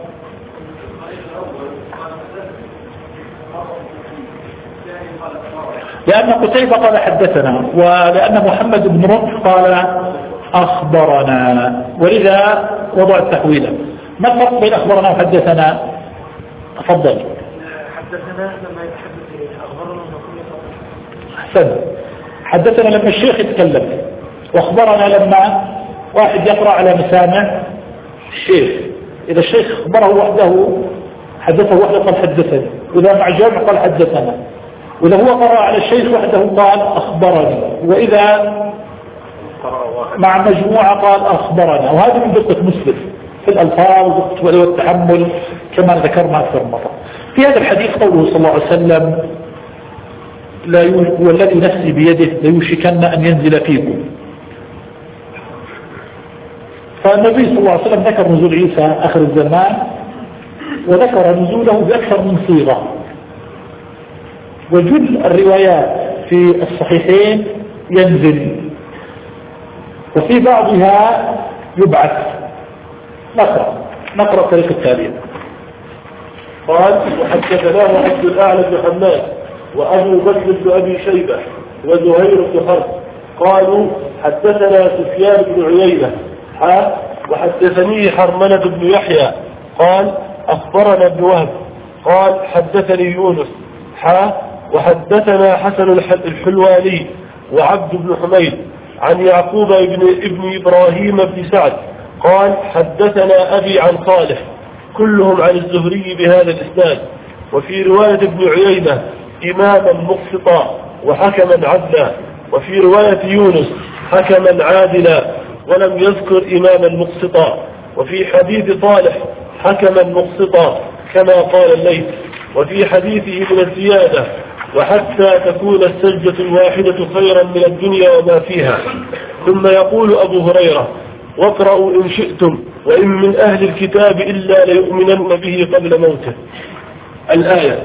لأن قتيبة قال حدثنا، ولأن محمد بن رمح قال أخبرنا، ولذا وضع التحويل. ما الفرق بين أخبرنا وحدثنا؟ تفضل. حدثنا لما يتحدث أخبرنا أحسن. حدثنا لما الشيخ يتكلم، واخبرنا لما واحد يقرأ على مسامع الشيخ. إذا الشيخ أخبره وحده حدثه وحده قال حدثني، وإذا مع جمع قال حدثنا، وإذا هو قرأ على الشيخ وحده قال أخبرني، وإذا مع مجموعة قال أخبرنا. وهذا من دقة مسلم في الألفاظ والتحمل كما ذكرنا أكثر مرة. في هذا الحديث قوله صلى الله عليه وسلم لا والذي نفسي بيده ليوشكن أن ينزل فيكم. فالنبي صلى الله عليه وسلم ذكر نزول عيسى آخر الزمان، وذكر نزوله بأكثر من صيغة، وجل الروايات في الصحيحين ينزل، وفي بعضها يبعث. نقرأ نقرأ الطريقة التالية. قال وحدثناه عبد الأعلى بن حماد وأبو بكر بن أبي شيبة وزهير بن حرب قالوا حدثنا سفيان بن عيينة حا وحدثني حرملة بن يحيى قال أخبرنا ابن وهب قال حدثني يونس حا وحدثنا حسن الحلواني وعبد بن حميد عن يعقوب ابن, ابن إبراهيم بن سعد قال حدثنا أبي عن صالح كلهم عن الزهري بهذا الإسناد. وفي رواية ابن عيينة إماما مقسطا وحكما عدلا، وفي رواية يونس حكما عادلا ولم يذكر إماما مقسطا. وفي حديث صالح حكما مقسطا كما قال الليث. وفي حديثه من الزيادة وحتى تكون السجدة الواحدة خيرا من الدنيا وما فيها. ثم يقول أبو هريرة واقرأوا إن شئتم وإن من أهل الكتاب إلا ليؤمنن به قبل موته. الآية.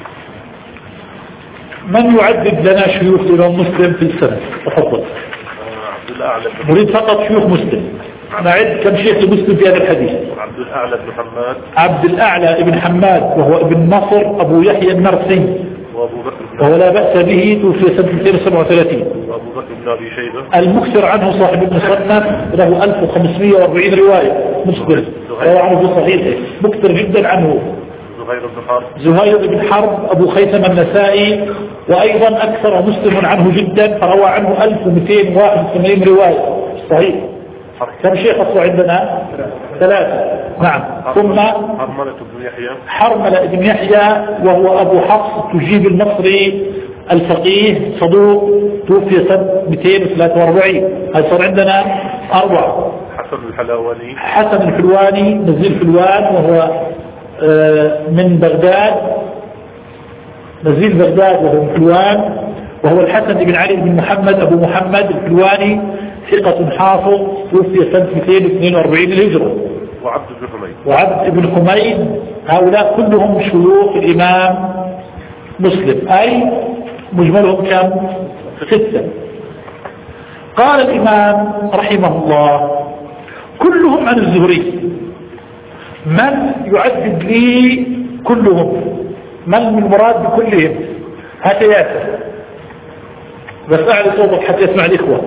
من يعدد لنا شيوخ الإمام مسلم في السنة؟ تفضل. نريد فقط شيوخ مسلم. نعد كم شيخ مسلم في هذا الحديث. عبد الأعلى بن حماد. عبد الأعلى بن حماد وهو ابن نصر أبو يحيى النرسي وهو لا بأس به، توفي سنة مئتين وسبعة وثلاثين. وأبو بكر بن أبي شيبة المكثر عنه صاحب المصنف له ألف وخمسمئة وأربعين رواية مسلم روى عنه في صحيحه، مكثر جدا عنه. زهير بن حرب زهير بن حرب أبو خيثم النسائي، وأيضا أكثر مسلم عنه جدا فروى عنه ألف ومئتين وواحد وثمانين رواية صحيح. كم شيخ أصله عندنا؟ ثلاثة. نعم. ثم حرملة بن يحيى حرملة بن يحيى وهو أبو حفص تجيب المصري الفقيه صدوق، توفي سنة مئتين وثلاثة وأربعين. هذا صار عندنا أربعة. حسن الحلواني حسن الحلواني نزيل حلوان وهو من بغداد، نزيل بغداد وهو من حلوان، وهو الحسن بن علي بن محمد أبو محمد الحلواني، ثقة حافظ، توفي سنة مئتين واثنين وأربعين للهجرة. وعبد بن حميد وعبد بن حميد. هؤلاء كلهم شيوخ الإمام مسلم، أي مجملهم كم؟ ستة. قال الإمام رحمه الله كلهم عن الزهري. من يعدد لي كلهم؟ من المراد بكلهم؟ هات ياسر بس أعلي صوتك حتى يسمع الإخوة.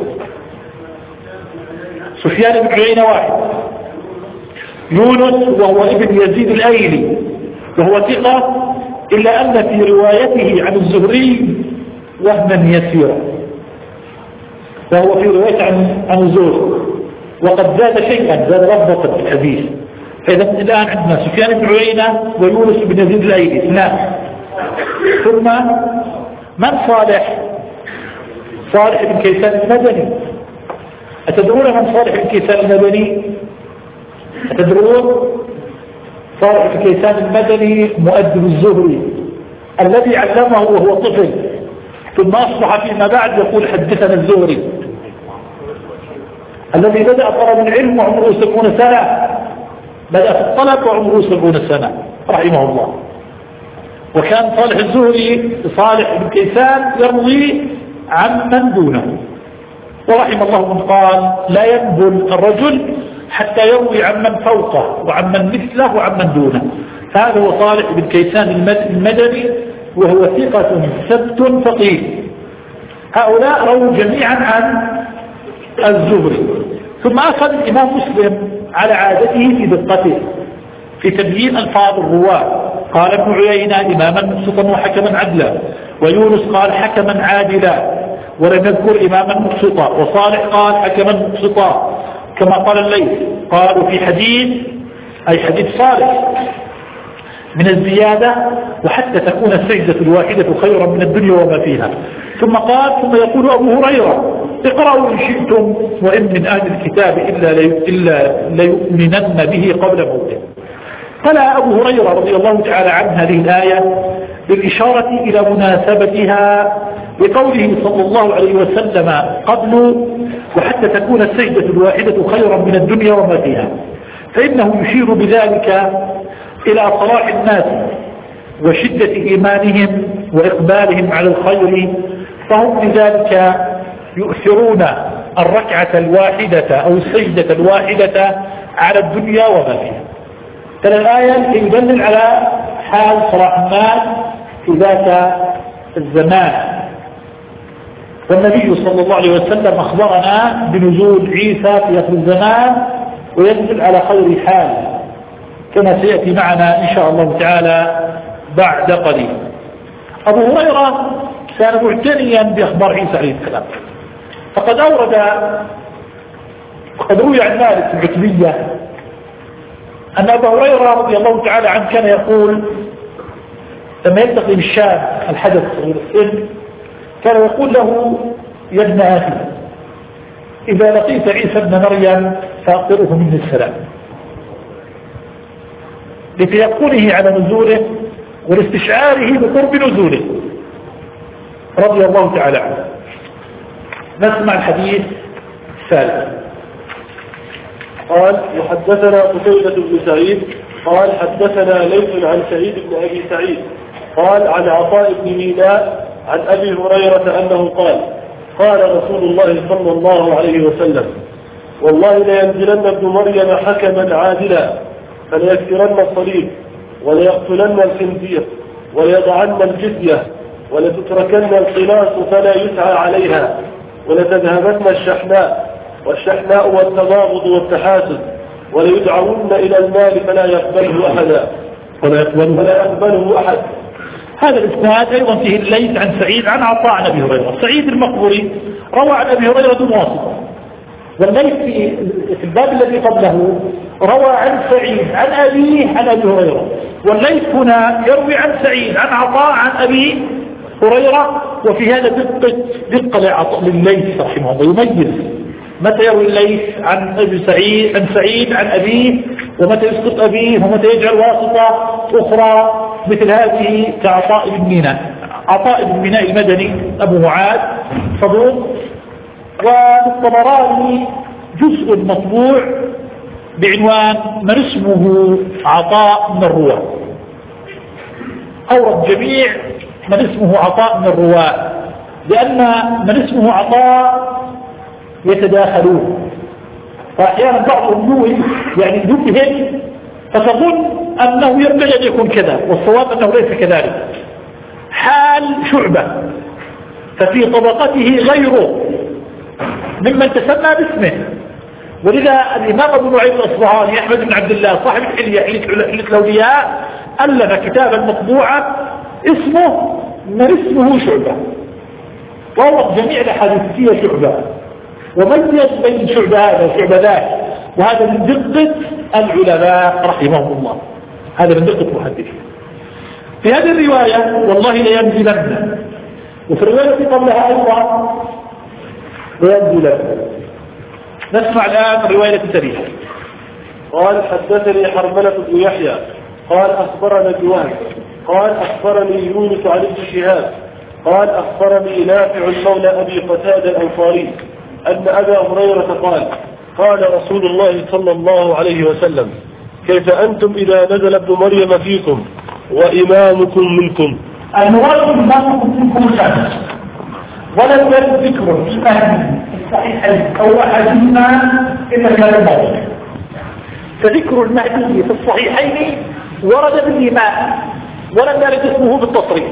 سفيان بن عيينة واحد. يونس وهو ابن يزيد الأيلي وهو ثقة، إلا أن في روايته عن الزهري وهما يسيرا، وهو في روايته عن عن الزهري وقد زاد شيئا، زاد لفظة في الحديث. فإذا الآن عندنا سفيان بن عيينة ويونس بن يزيد الأيلي اثنان. ثم من صالح؟ صالح بن كيسان المدني. أتدرون من صالح بن كيسان المدني؟ أتدرون؟ صالح بن كيسان المدني مؤدب الزهري الذي علمه وهو طفل، ثم أصبح فيما بعد يقول حدثنا الزهري، الذي بدأ طلب العلم وعمره سبعون سنة، بدأ في الطلب وعمره سبعون سنة رحمه الله. وكان صالح الزهري صالح بن كيسان يروي عن من دونه، ورحم الله من قال لا ينبل الرجل حتى يروي عن من فوقه وعن من مثله وعن من دونه. هذا هو صالح بن كيسان المدني وهو ثقة ثبت فقيه. هؤلاء رووا جميعا عن الزهري. ثم أخذ الإمام مسلم على عادته في دقته في تبيين ألفاظ الرواة. قال ابن عيينة إماما مقسطا وحكما عدلا، ويونس قال حكما عادلا ولم يذكر إماما مقسطا، وصالح قال حكما مقسطا كما قال الليث. قالوا في حديث أي حديث صالح من الزيادة وحتى تكون السجدة الواحدة خيرا من الدنيا وما فيها. ثم قال ثم يقول أبو هريرة اقرأوا إن شئتم وإن من أهل الكتاب إلا, لي إلا ليؤمنن به قبل موته. تلا أبو هريرة رضي الله تعالى عنه هذه الآية بالإشارة إلى مناسبتها بقوله صلى الله عليه وسلم قبل وحتى تكون السجدة الواحدة خيرا من الدنيا وما فيها، فإنه يشير بذلك إلى صلاح الناس وشدة إيمانهم وإقبالهم على الخير، فهم لذلك يؤثرون الركعة الواحدة أو السجدة الواحدة على الدنيا وما فيها. ترى الآية يدلل على حال صلاح الناس في ذاك الزمان. والنبي صلى الله عليه وسلم أخبرنا بنزول عيسى في آخر الزمان ويدل على خير حال كما سيأتي معنا إن شاء الله تعالى بعد قليل. أبو هريرة كان معتنيا بأخبار عيسى عليه السلام، فقد أورد قد روي عن مالك في العتبية أن أبا هريرة رضي الله تعالى عنه كان يقول لما يلتقي بالشاب الحدث صغير السن كان يقول له يا ابن أخي إذا لقيت عيسى بن مريم فأقره مني السلام، لتيقنه على نزوله ولاستشعاره بقرب نزوله رضي الله تعالى عنه. نسمع الحديث الثالث. قال وحدثنا قتيبة بن سعيد قال حدثنا ليث عن سعيد بن أبي سعيد قال عن عطاء بن ميناء عن أبي هريرة أنه قال قال رسول الله صلى الله عليه وسلم والله لينزلن ابن مريم حكما عادلا فليكسرن الصليب وليقتلن الخنزير وليضعن الجزية ولتتركن القلاص فلا يسعى عليها ولتذهبن الشحناء والشحناء والتباغض والتحاسد وليدعون إلى المال فلا يقبله أحدا ولا يقبله, ولا يقبله أحد. هذا الإسناد أيضا فيه الليث عن سعيد عن عطاء عن أبي هريرة. سعيد المقبوري روى عن أبي هريرة دون واسطة، والليث في الباب الذي قبله روى عن سعيد عن أبيه عن أبي هريرة، والليث هنا يروي عن سعيد عن عطاء عن أبي هريرة. وفي هذا دقة دقة للليث رحمه الله، يميز متى يروي الليث عن أبي سعيد عن سعيد عن أبيه، ومتى يسقط أبيه، ومتى يجعل واسطة أخرى مثل هذه كعطاء بن ميناء. عطاء بن ميناء المدني أبو معاذ صدوق، والطبراني جزء مطبوع بعنوان من اسمه عطاء من الرواة، أورد جميع من اسمه عطاء من الرواة، لأن من اسمه عطاء يتداخلون، فأحيانا بعضهم يوهم يعني يبهم فتظن أنه ينبغي أن يكون كذا، والصواب أنه ليس كذلك. حال شعبة ففي طبقته غيره ممن تسمى باسمه، ولذا الإمام أبو نعيم الأصبهاني أحمد بن عبد الله صاحب الحلية حلية الأولياء ألف كتابا مطبوعا اسمه من اسمه شعبة، وهو جميع الأحاديث فيها شعبة، وميز بين شعبة هذا وشعبة ذاك، وهذا من دقة العلماء رحمهم الله، هذا من دقة المحدثين. في هذه الرواية والله لينزلن، وفي الرواية قبلها أيضا لينزلن. نسمع الآن الرواية التي تليها. قال حدثني حرملة بن يحيى قال أخبرنا جوان قال أخبرني يونس عن ابن شهاب قال أخبرني نافع مولى أبي قتادة الأنصاري أن أبا هريرة قال قال رسول الله صلى الله عليه وسلم كيف أنتم إذا نزل ابن مريم فيكم وإمامكم منكم. المراد إمامكم منكم الشمس، ولم يرد ذكر في الصحيحين أو أحدهما إلا كان الموضوع، فذكر المهدي في الصحيحين ورد بالإمام ولم يرد اسمه بالتصريح،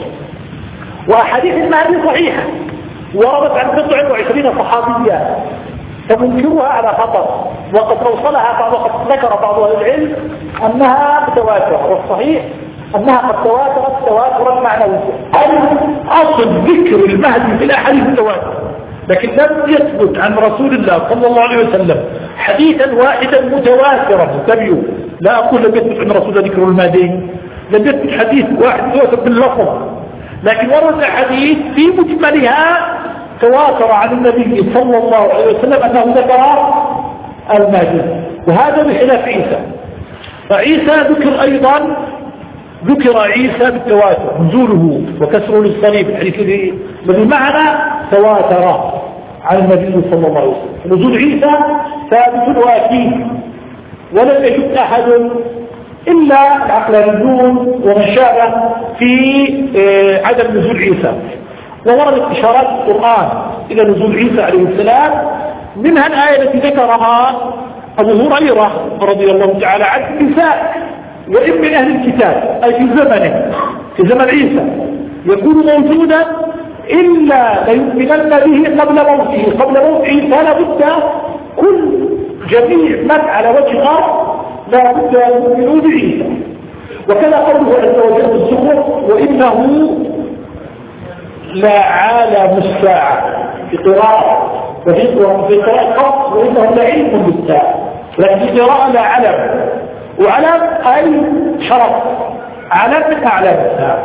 وأحاديث المهدي صحيحة وردت عن بضع وعشرين صحابيا، فمنكرها على خطر، وقد أوصلها بعض وقد ذكر بعض أهل العلم أنها متواترة، والصحيح أنها قد تواترت تواترا معنويا. أصل ذكر المهدي في الأحاديث متواتر، لكن لم يثبت عن رسول الله صلى الله عليه وسلم حديثا واحدا متواترا. انتبهوا، لا أقول لم يثبت عن رسول الله ذكر المهدي، لم يثبت حديث واحد متواتر باللفظ، لكن ورد حديث في مجملها تواتر عن النبي صلى الله عليه وسلم أنه ذكر المهدي، وهذا بخلاف عيسى. فعيسى ذكر أيضا ذكر عيسى بالتواتر، نزوله وكسره للصليب، الحديث الذي معنا تواتر عن النبي صلى الله عليه وسلم. نزول عيسى ثابت وأكيد، ولم يجد أحد إلا العقلانيون ومن شابه في عدم نزول عيسى. ووردت إشارات القرآن إلى نزول عيسى عليه السلام، منها الآية التي ذكرها أبو هريرة رضي الله تعالى عنه النساء وإن من أهل الكتاب أي في زمنه في زمن عيسى يكون موجودا إلا ليؤمنن به قبل موته قبل موت عيسى. لابد كل جميع من على وجه الأرض لابد أن يؤمنوا بعيسى. وكذا قوله عز وجل الزخرف وإنه لا عالم الساعة في قراءة وفي قراءة وإنه لعلم بالساعة، لكن في قراءة لا علم، وعلم أي شرف، علم من أعلام الساعة،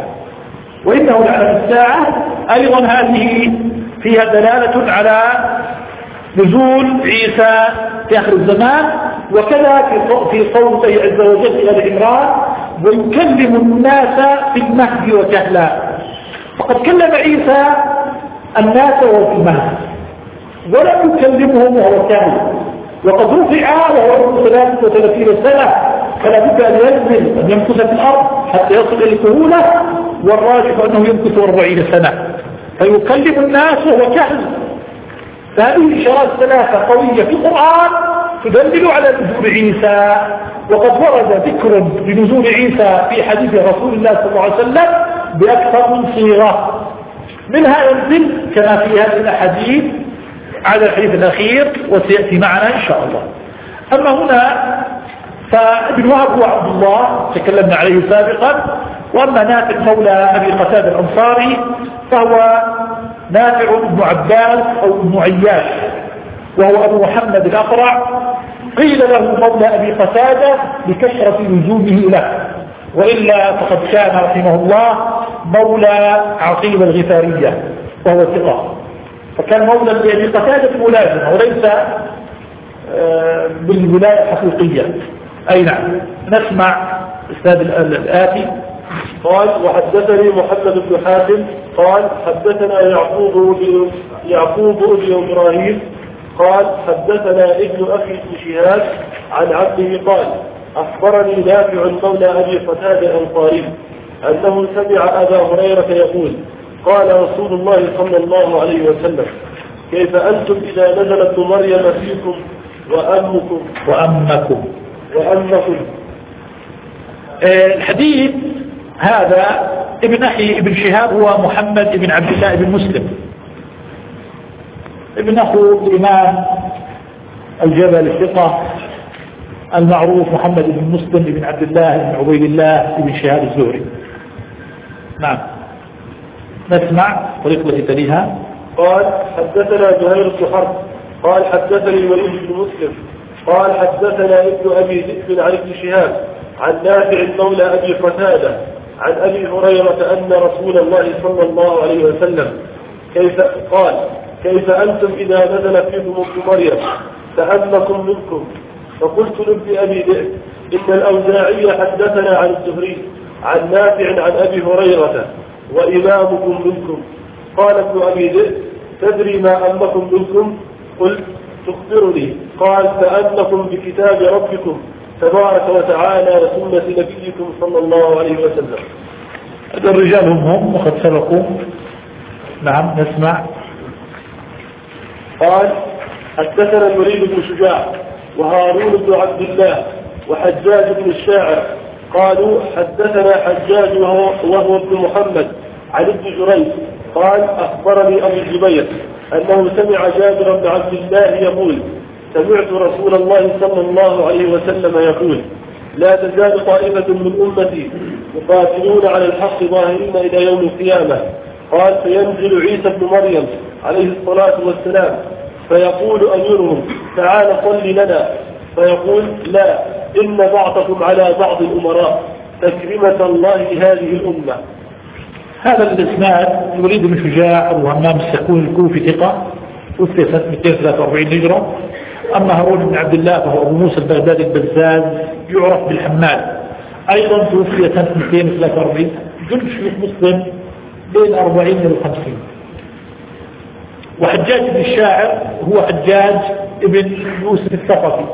وإنه لعلم الساعة أيضا هذه فيها دلالة على نزول عيسى في آخر الزمان، وكذا في قول الله عز وجل في آل عمران ويكلم الناس في المهد وكهلا. فقد كلم عيسى الناس وهو في المهد ولم يكلمهم وهو كامل، وقد رفع وهو ابن ثلاثة وثلاثين سنة، فلا بد أن ينزل أن يمكث في الأرض حتى يصل إلى الكهولة، والراجح أنه يمكث أربعين سنة فيكلم الناس وهو كهل. فهذه إشارات ثلاثة قوية في القرآن تدل على نزول عيسى، وقد ورد ذكر بنزول عيسى في حديث رسول الله صلى الله عليه وسلم بأكثر من صيغة، منها ينزل كما في هذه الأحاديث على الحديث الأخير وسيأتي معنا إن شاء الله. أما هنا فابن وهب هو عبد الله تكلمنا عليه سابقا، وأما نافع مولى أبي قتادة الأنصاري فهو نافع بن عباس أو ابن عياش، وهو أبو محمد الأقرع، قيل له مولى أبي قتادة لكثرة لزومه له، وإلا فقد كان رحمه الله مولى عقيل الغفارية وهو ثقة، فكان مولى لأبي قتادة ملازمة وليس بالولاية الحقيقية. أي نعم. نسمع أستاذ الآتي. قال وحدثني محمد بن حاتم قال حدثنا يعقوب يعقوب بن إبراهيم قال حدثنا ابن أخي بن شهاب عن عبده قال أخبرني نافع مولى أبي قتادة الأنصاري أنه سمع أبا هريرة يقول قال رسول الله صلى الله عليه وسلم كيف أنتم إذا نزل ابن مريم فيكم وأمكم وأمكم وأمكم. الحديث هذا ابن أخي ابن شهاب هو محمد ابن عبد الله ابن مسلم ابن أخو الإمام الجبل الثقة المعروف محمد بن مسلم بن عبد الله بن عبيد الله بن شهاب الزهري. نعم. نسمع طريق التي تليها. قال حدثنا زهير بن حرب قال حدثني الوليد بن مسلم قال حدثنا ابن أبي ذئب عن ابن شهاب عن نافع مولى أبي قتادة عن أبي هريرة أن رسول الله صلى الله عليه وسلم كيف قال كيف أنتم إذا نزل فيكم ابن مريم فأمكم منكم. فقلت لابن أبي ذئب إن الأوزاعي حدثنا عن الزهري عن نافع عن أبي هريرة وإمامكم منكم. قال ابن أبي ذئب تدري ما أمكم منكم؟ قلت تخبرني. قال فأنكم بكتاب ربكم تبارك وتعالى وسنة نبيكم صلى الله عليه وسلم. هذا الرجال هم هم وقد سبقوا. نعم. نسمع. قال حدثنا الوليد بن شجاع وهارون بن عبد الله وحجاج بن الشاعر قالوا حدثنا حجاج وهو, وهو ابن محمد عن ابن جريج قال أخبرني أبو الزبير أنه سمع جابر بن عبد الله يقول سمعت رسول الله صلى الله عليه وسلم يقول لا تزال طائفة من أمتي يقاتلون على الحق ظاهرين إلى يوم القيامة. قال فينزل عيسى بن مريم عليه الصلاة والسلام فيقول أميرهم تعال صل لنا فيقول لا إن بعضكم على بعض الأمراء تكريمة الله لهذه الأمة. هذا الإسناد الوليد بن شجاع أبو همام السكون الكوفي ثقة توفي سنة مئتين وثلاثة وأربعين هجرة. أما هارون بن عبد الله فهو أبو موسى البغدادي البزاز يعرف بالحماد أيضا توفي سنة مئتين وثلاثة وأربعين. جل شيوخ مسلم بين أربعين إلى خمسين. وحجاج بن الشاعر هو حجاج ابن يوسف الثقفي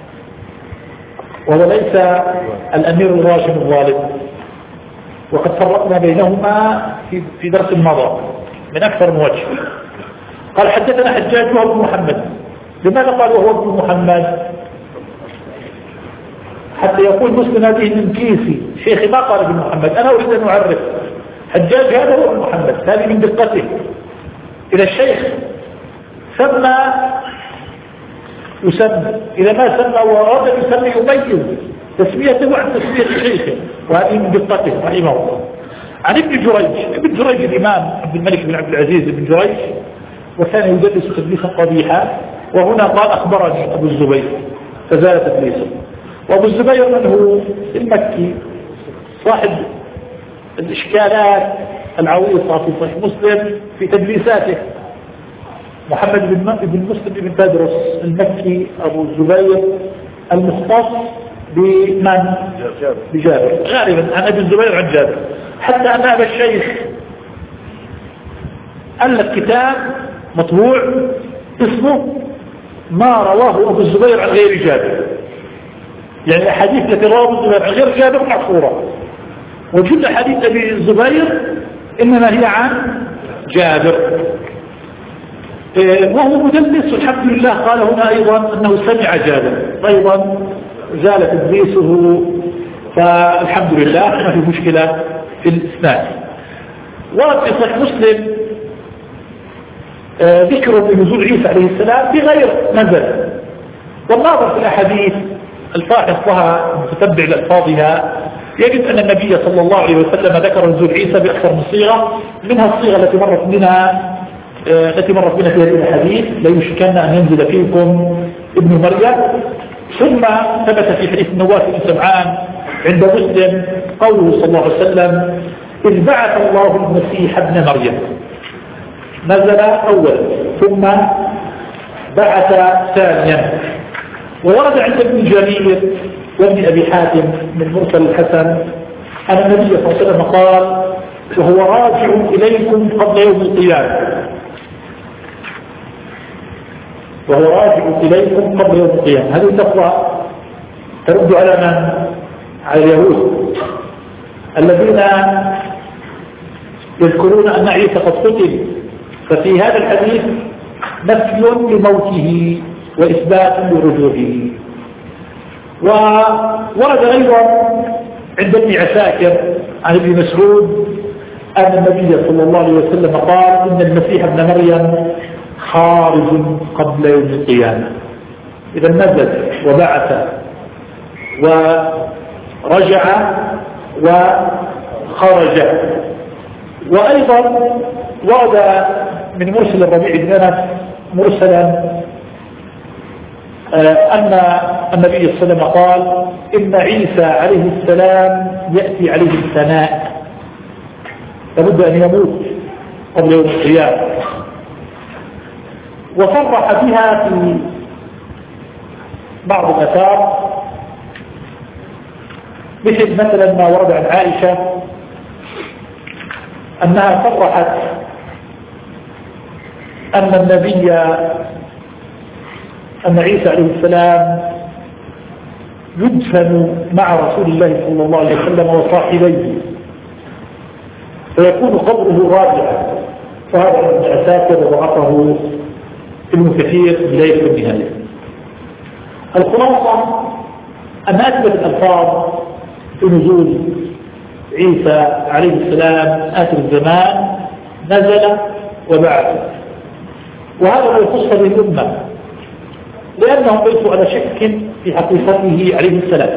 وهو ليس الأمير الراشد الظالم، وقد فرقنا بينهما في في درس مضى من أكثر من وجه. قال حدثنا حجاج وهو ابن محمد. لماذا قال وهو ابن محمد؟ حتى يقول مسلم هذه من كيسي شيخي ما قال ابن محمد، أنا أريد أن أعرف حجاج هذا هو ابن محمد، هذه من دقته. إذا الشيخ سمى يسمى، إذا ما سمى وأراد أن يسمى يميز تسميته عن تسمية شيخه، وهذه من دقته رحمه الله. عن ابن جريج، ابن جريج الإمام عبد الملك بن عبد العزيز بن جريج، وكان يدرس تدليسا قبيحا، وهنا قال أخبرني أبو الزبير فزال تدليسا. وأبو الزبير من هو المكي صاحب الإشكالات العويصة في صحيح مسلم في تدليساته. محمد بن مسلم بن تدرس المكي أبو الزبير المختص بمن؟ بجابر، غالبا عن أبي الزبير عن جابر، حتى أن أبا الشيخ ألف كتاب مطبوع اسمه ما رواه أبو الزبير عن غير جابر، يعني الأحاديث التي رواه أبو الزبير عن غير جابر محصورة، وجل حديث أبي الزبير إنما هي عن جابر، وهو مدلس والحمد لله. قال هنا أيضا أنه سمع جابر، أيضا زال تدليسه، فالحمد لله ما في مشكلة في الإسناد. ورد في صحيح مسلم ذكر بنزول عيسى عليه السلام بغير نزل، والناظر في الأحاديث الفاحص لها المتتبع لألفاظها يجد أن النبي صلى الله عليه وسلم ذكر نزول عيسى بأكثر من صيغة، منها الصيغة التي مرت منها التي مرت بنا في هذه الحديث لا يشكن أن ينزل فيكم ابن مريم. ثم ثبت في حديث النواس بن سمعان عند مسلم قوله صلى الله عليه وسلم إذ بعث الله المسيح ابن مريم، نزل أولا ثم بعث ثانيا. وورد عند ابن جرير وابن أبي حاتم من مرسل الحسن أن النبي صلى الله عليه وسلم قال وهو راجع إليكم قبل يوم القيامة، وهو راجع إليكم قبل يوم القيامة. هذه تقرأ ترد على من؟ على اليهود الذين يذكرون أن عيسى قد قتل، ففي هذا الحديث نفي لموته وإثبات لرجوعه. وورد أيضا عند ابن عساكر عن ابن مسعود أن النبي صلى الله عليه وسلم قال إن المسيح ابن مريم خارج قبل يوم القيامة. إذا نزل وبعث ورجع وخرج. وأيضا ورد من مرسل الربيع بن أنس مرسلا أن النبي صلى الله عليه وسلم قال إن عيسى عليه السلام يأتي عليه الثناء، لابد أن يموت قبل يوم القيامة. وصرح بها في بعض الآثار، مثل مثلا ما ورد عن عائشة أنها صرحت أن النبي أن عيسى عليه السلام يدفن مع رسول الله صلى الله عليه وسلم وصاحبيه فيكون قبره راجعا، فهذا ابن عساكر وضعفه ابن كثير بداية النهاية. الخلاصة أن أثبت الألفاظ في نزول عيسى عليه السلام آخر الزمان نزل وبعث، وهذا ما يخص به الأمة لأنهم ليسوا على شك في حقيقته عليه السلام.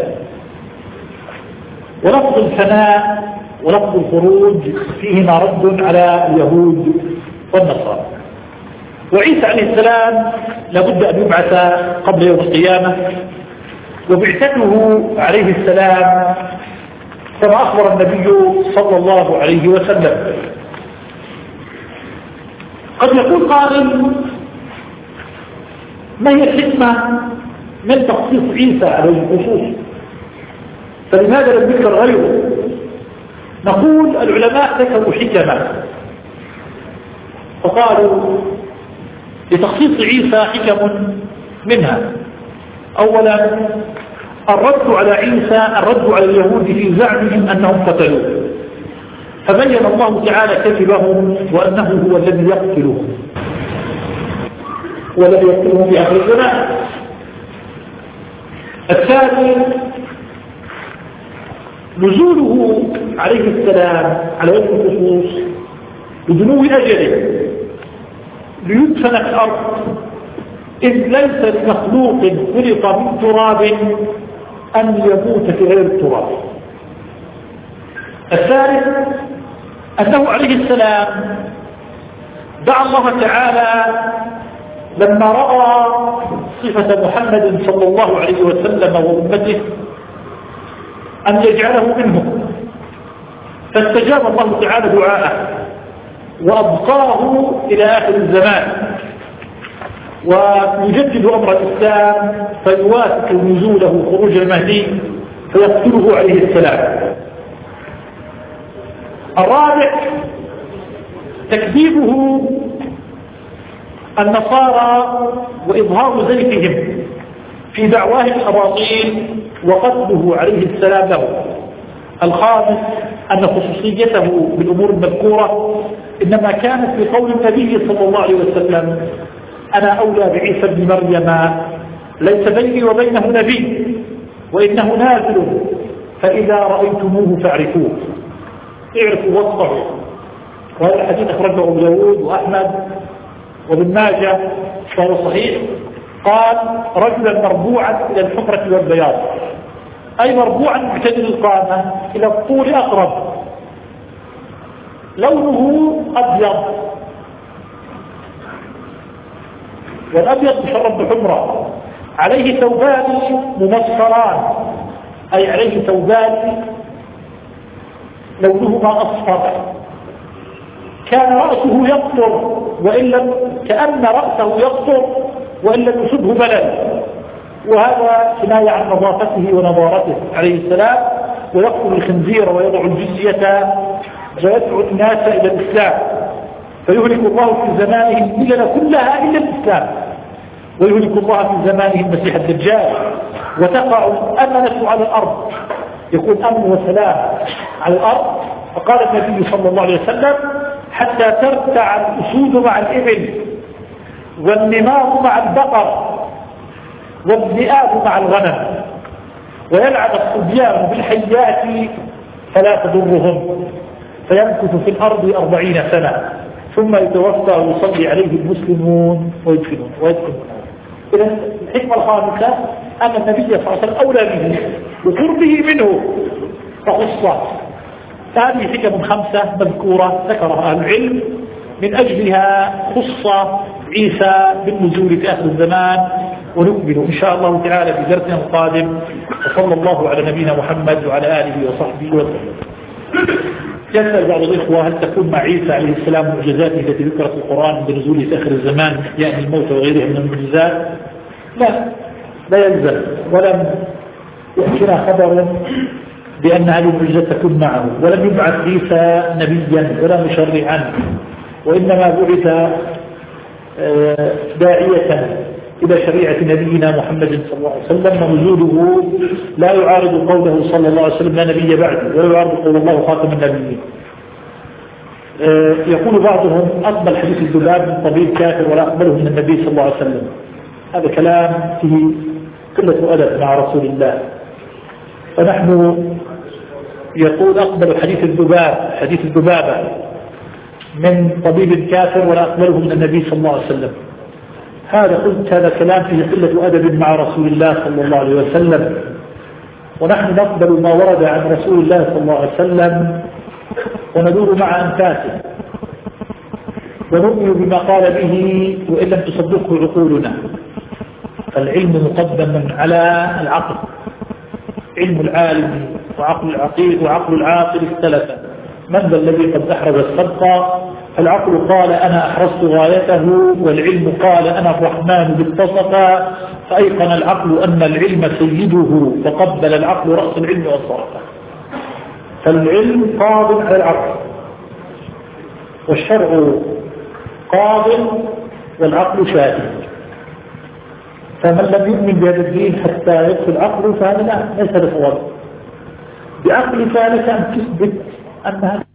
ولفظ الفناء ولفظ الخروج فيهما رد على اليهود والنصارى. وعيسى عليه السلام لابد أن يبعث قبل يوم القيامة، وبعثته عليه السلام كما أخبر النبي صلى الله عليه وسلم. قد يقول قائل ما هي الحكمة من تخصيص عيسى عليه الخصوص، فلماذا لم يذكر غيره؟ نقول العلماء ذكروا حكمة فقالوا لتخصيص عيسى حكم منها. أولا الرد على عيسى الرد على اليهود في زعمهم أنهم قتلوه، فبين الله تعالى كذبهم وأنه هو الذي يقتلهم والذي يقتلهم في آخر الزمان. الثاني نزوله عليه السلام على وجه الخصوص بدنو أجله ليدفن في الأرض، إذ ليس لمخلوق خلق من تراب أن يموت في غير التراب. الثالث أنه عليه السلام دعا الله تعالى لما رأى صفة محمد صلى الله عليه وسلم وأمته أن يجعله منهم، فاستجاب الله تعالى دعاءه وأبقاه إلى آخر الزمان. ويجدد أمر الإسلام فيوافق نزوله خروج المهدي فيقتله عليه السلام. الرابع تكذيبه النصارى وإظهار زيفهم في دعواه الأباطيل وقتله عليه السلام له. الخامس أن خصوصيته بالأمور المذكورة إنما كانت في قول النبي صلى الله عليه وسلم أنا أولى بعيسى بن مريم ليس بيني وبينه نبي وإنه نازل فإذا رأيتموه فاعرفوه، اعرفوا وصفه. وهذا الحديث أخرجه أبو داود وأحمد وابن ماجه فهو صحيح. قال رجلا مربوعا إلى الحمرة والبياض، أي مربوعا معتدل القامة إلى الطول أقرب، لونه أبيض، والأبيض مشرب بحمرة، عليه ثوبان ممصران، أي عليه ثوبان لونهما أصفر، كان رأسه يقطر وإن لم كأن رأسه يقطر وإن لم يصبه بلل، وهذا كناية عن نظافته ونضارته عليه السلام. ويقتل الخنزير ويضع الجزية ويدعو الناس إلى الإسلام، فيهلك الله في زمانه الملل كلها إلا الإسلام، ويهلك الله في زمانه المسيح الدجال، وتقع الأمنة على الأرض، يكون أمن وسلام على الأرض. فقال النبي صلى الله عليه وسلم حتى ترتع الأسود مع الإبل والنمار مع البقر والذئاب مع الغنم، ويلعب الصبيان بالحيات فلا تضرهم، فيمكث في الأرض أربعين سنة ثم يتوفى ويصلي عليه المسلمون ويدفنون ويدفنون. إذن الحكمة الخامسة أن النبي صلى الله عليه وسلم أولى به وقربه منه فخصه. هذه حكم خمسة مذكورة ذكرها أهل العلم من أجلها خص عيسى بالنزول في آخر الزمان. ونكمل إن شاء الله تعالى في درسنا القادم، وصلى الله على نبينا محمد وعلى آله وصحبه وسلم. يسأل بعض الإخوة هل تكون مع عيسى عليه السلام معجزاته التي ذكرت في القرآن بنزوله في آخر الزمان يعني الموت وغيرها من المعجزات؟ لا، لا يلزم، ولم يأتينا خبر بأن هذه المعجزات تكون معه، ولم يبعث عيسى نبيا ولا مشرعا، وإنما بعث داعية إلى شريعة نبينا محمد صلى الله عليه وسلم، ونزوله لا يعارض قوله صلى الله عليه وسلم لا نبي بعده، ولا يعارض قول الله خاتم النبيين. يقول بعضهم أقبل حديث الذباب من طبيب كافر ولا أقبله من النبي صلى الله عليه وسلم. هذا كلام فيه قلة أدب مع رسول الله. فنحن يقول أقبل حديث الذباب حديث الذبابة من طبيب كافر ولا أقبله من النبي صلى الله عليه وسلم. هذا قلت هذا كلام فيه قلة أدب مع رسول الله صلى الله عليه وسلم، ونحن نقبل ما ورد عن رسول الله صلى الله عليه وسلم وندور مع أنفاسه ونؤمن بما قال به وإن لم تصدقه عقولنا. فالعلم مقدم على العقل، علم العالم وعقل العقيل وعقل العاقل اختلفا، من ذا الذي قد أحرز الصدق؟ العقل قال أنا أحرزت غايته، والعلم قال أنا الرحمن باتصف، فأيقن العقل أن العلم سيده، فقبل العقل رأس العلم وصرفه. فالعلم قاض على العقل، والشرع قاض والعقل شاهد. فمن لم يؤمن بهذا الدين حتى يدخل عقله فهذا لا ليس بصواب. بعقل ثالث أن تثبت أنها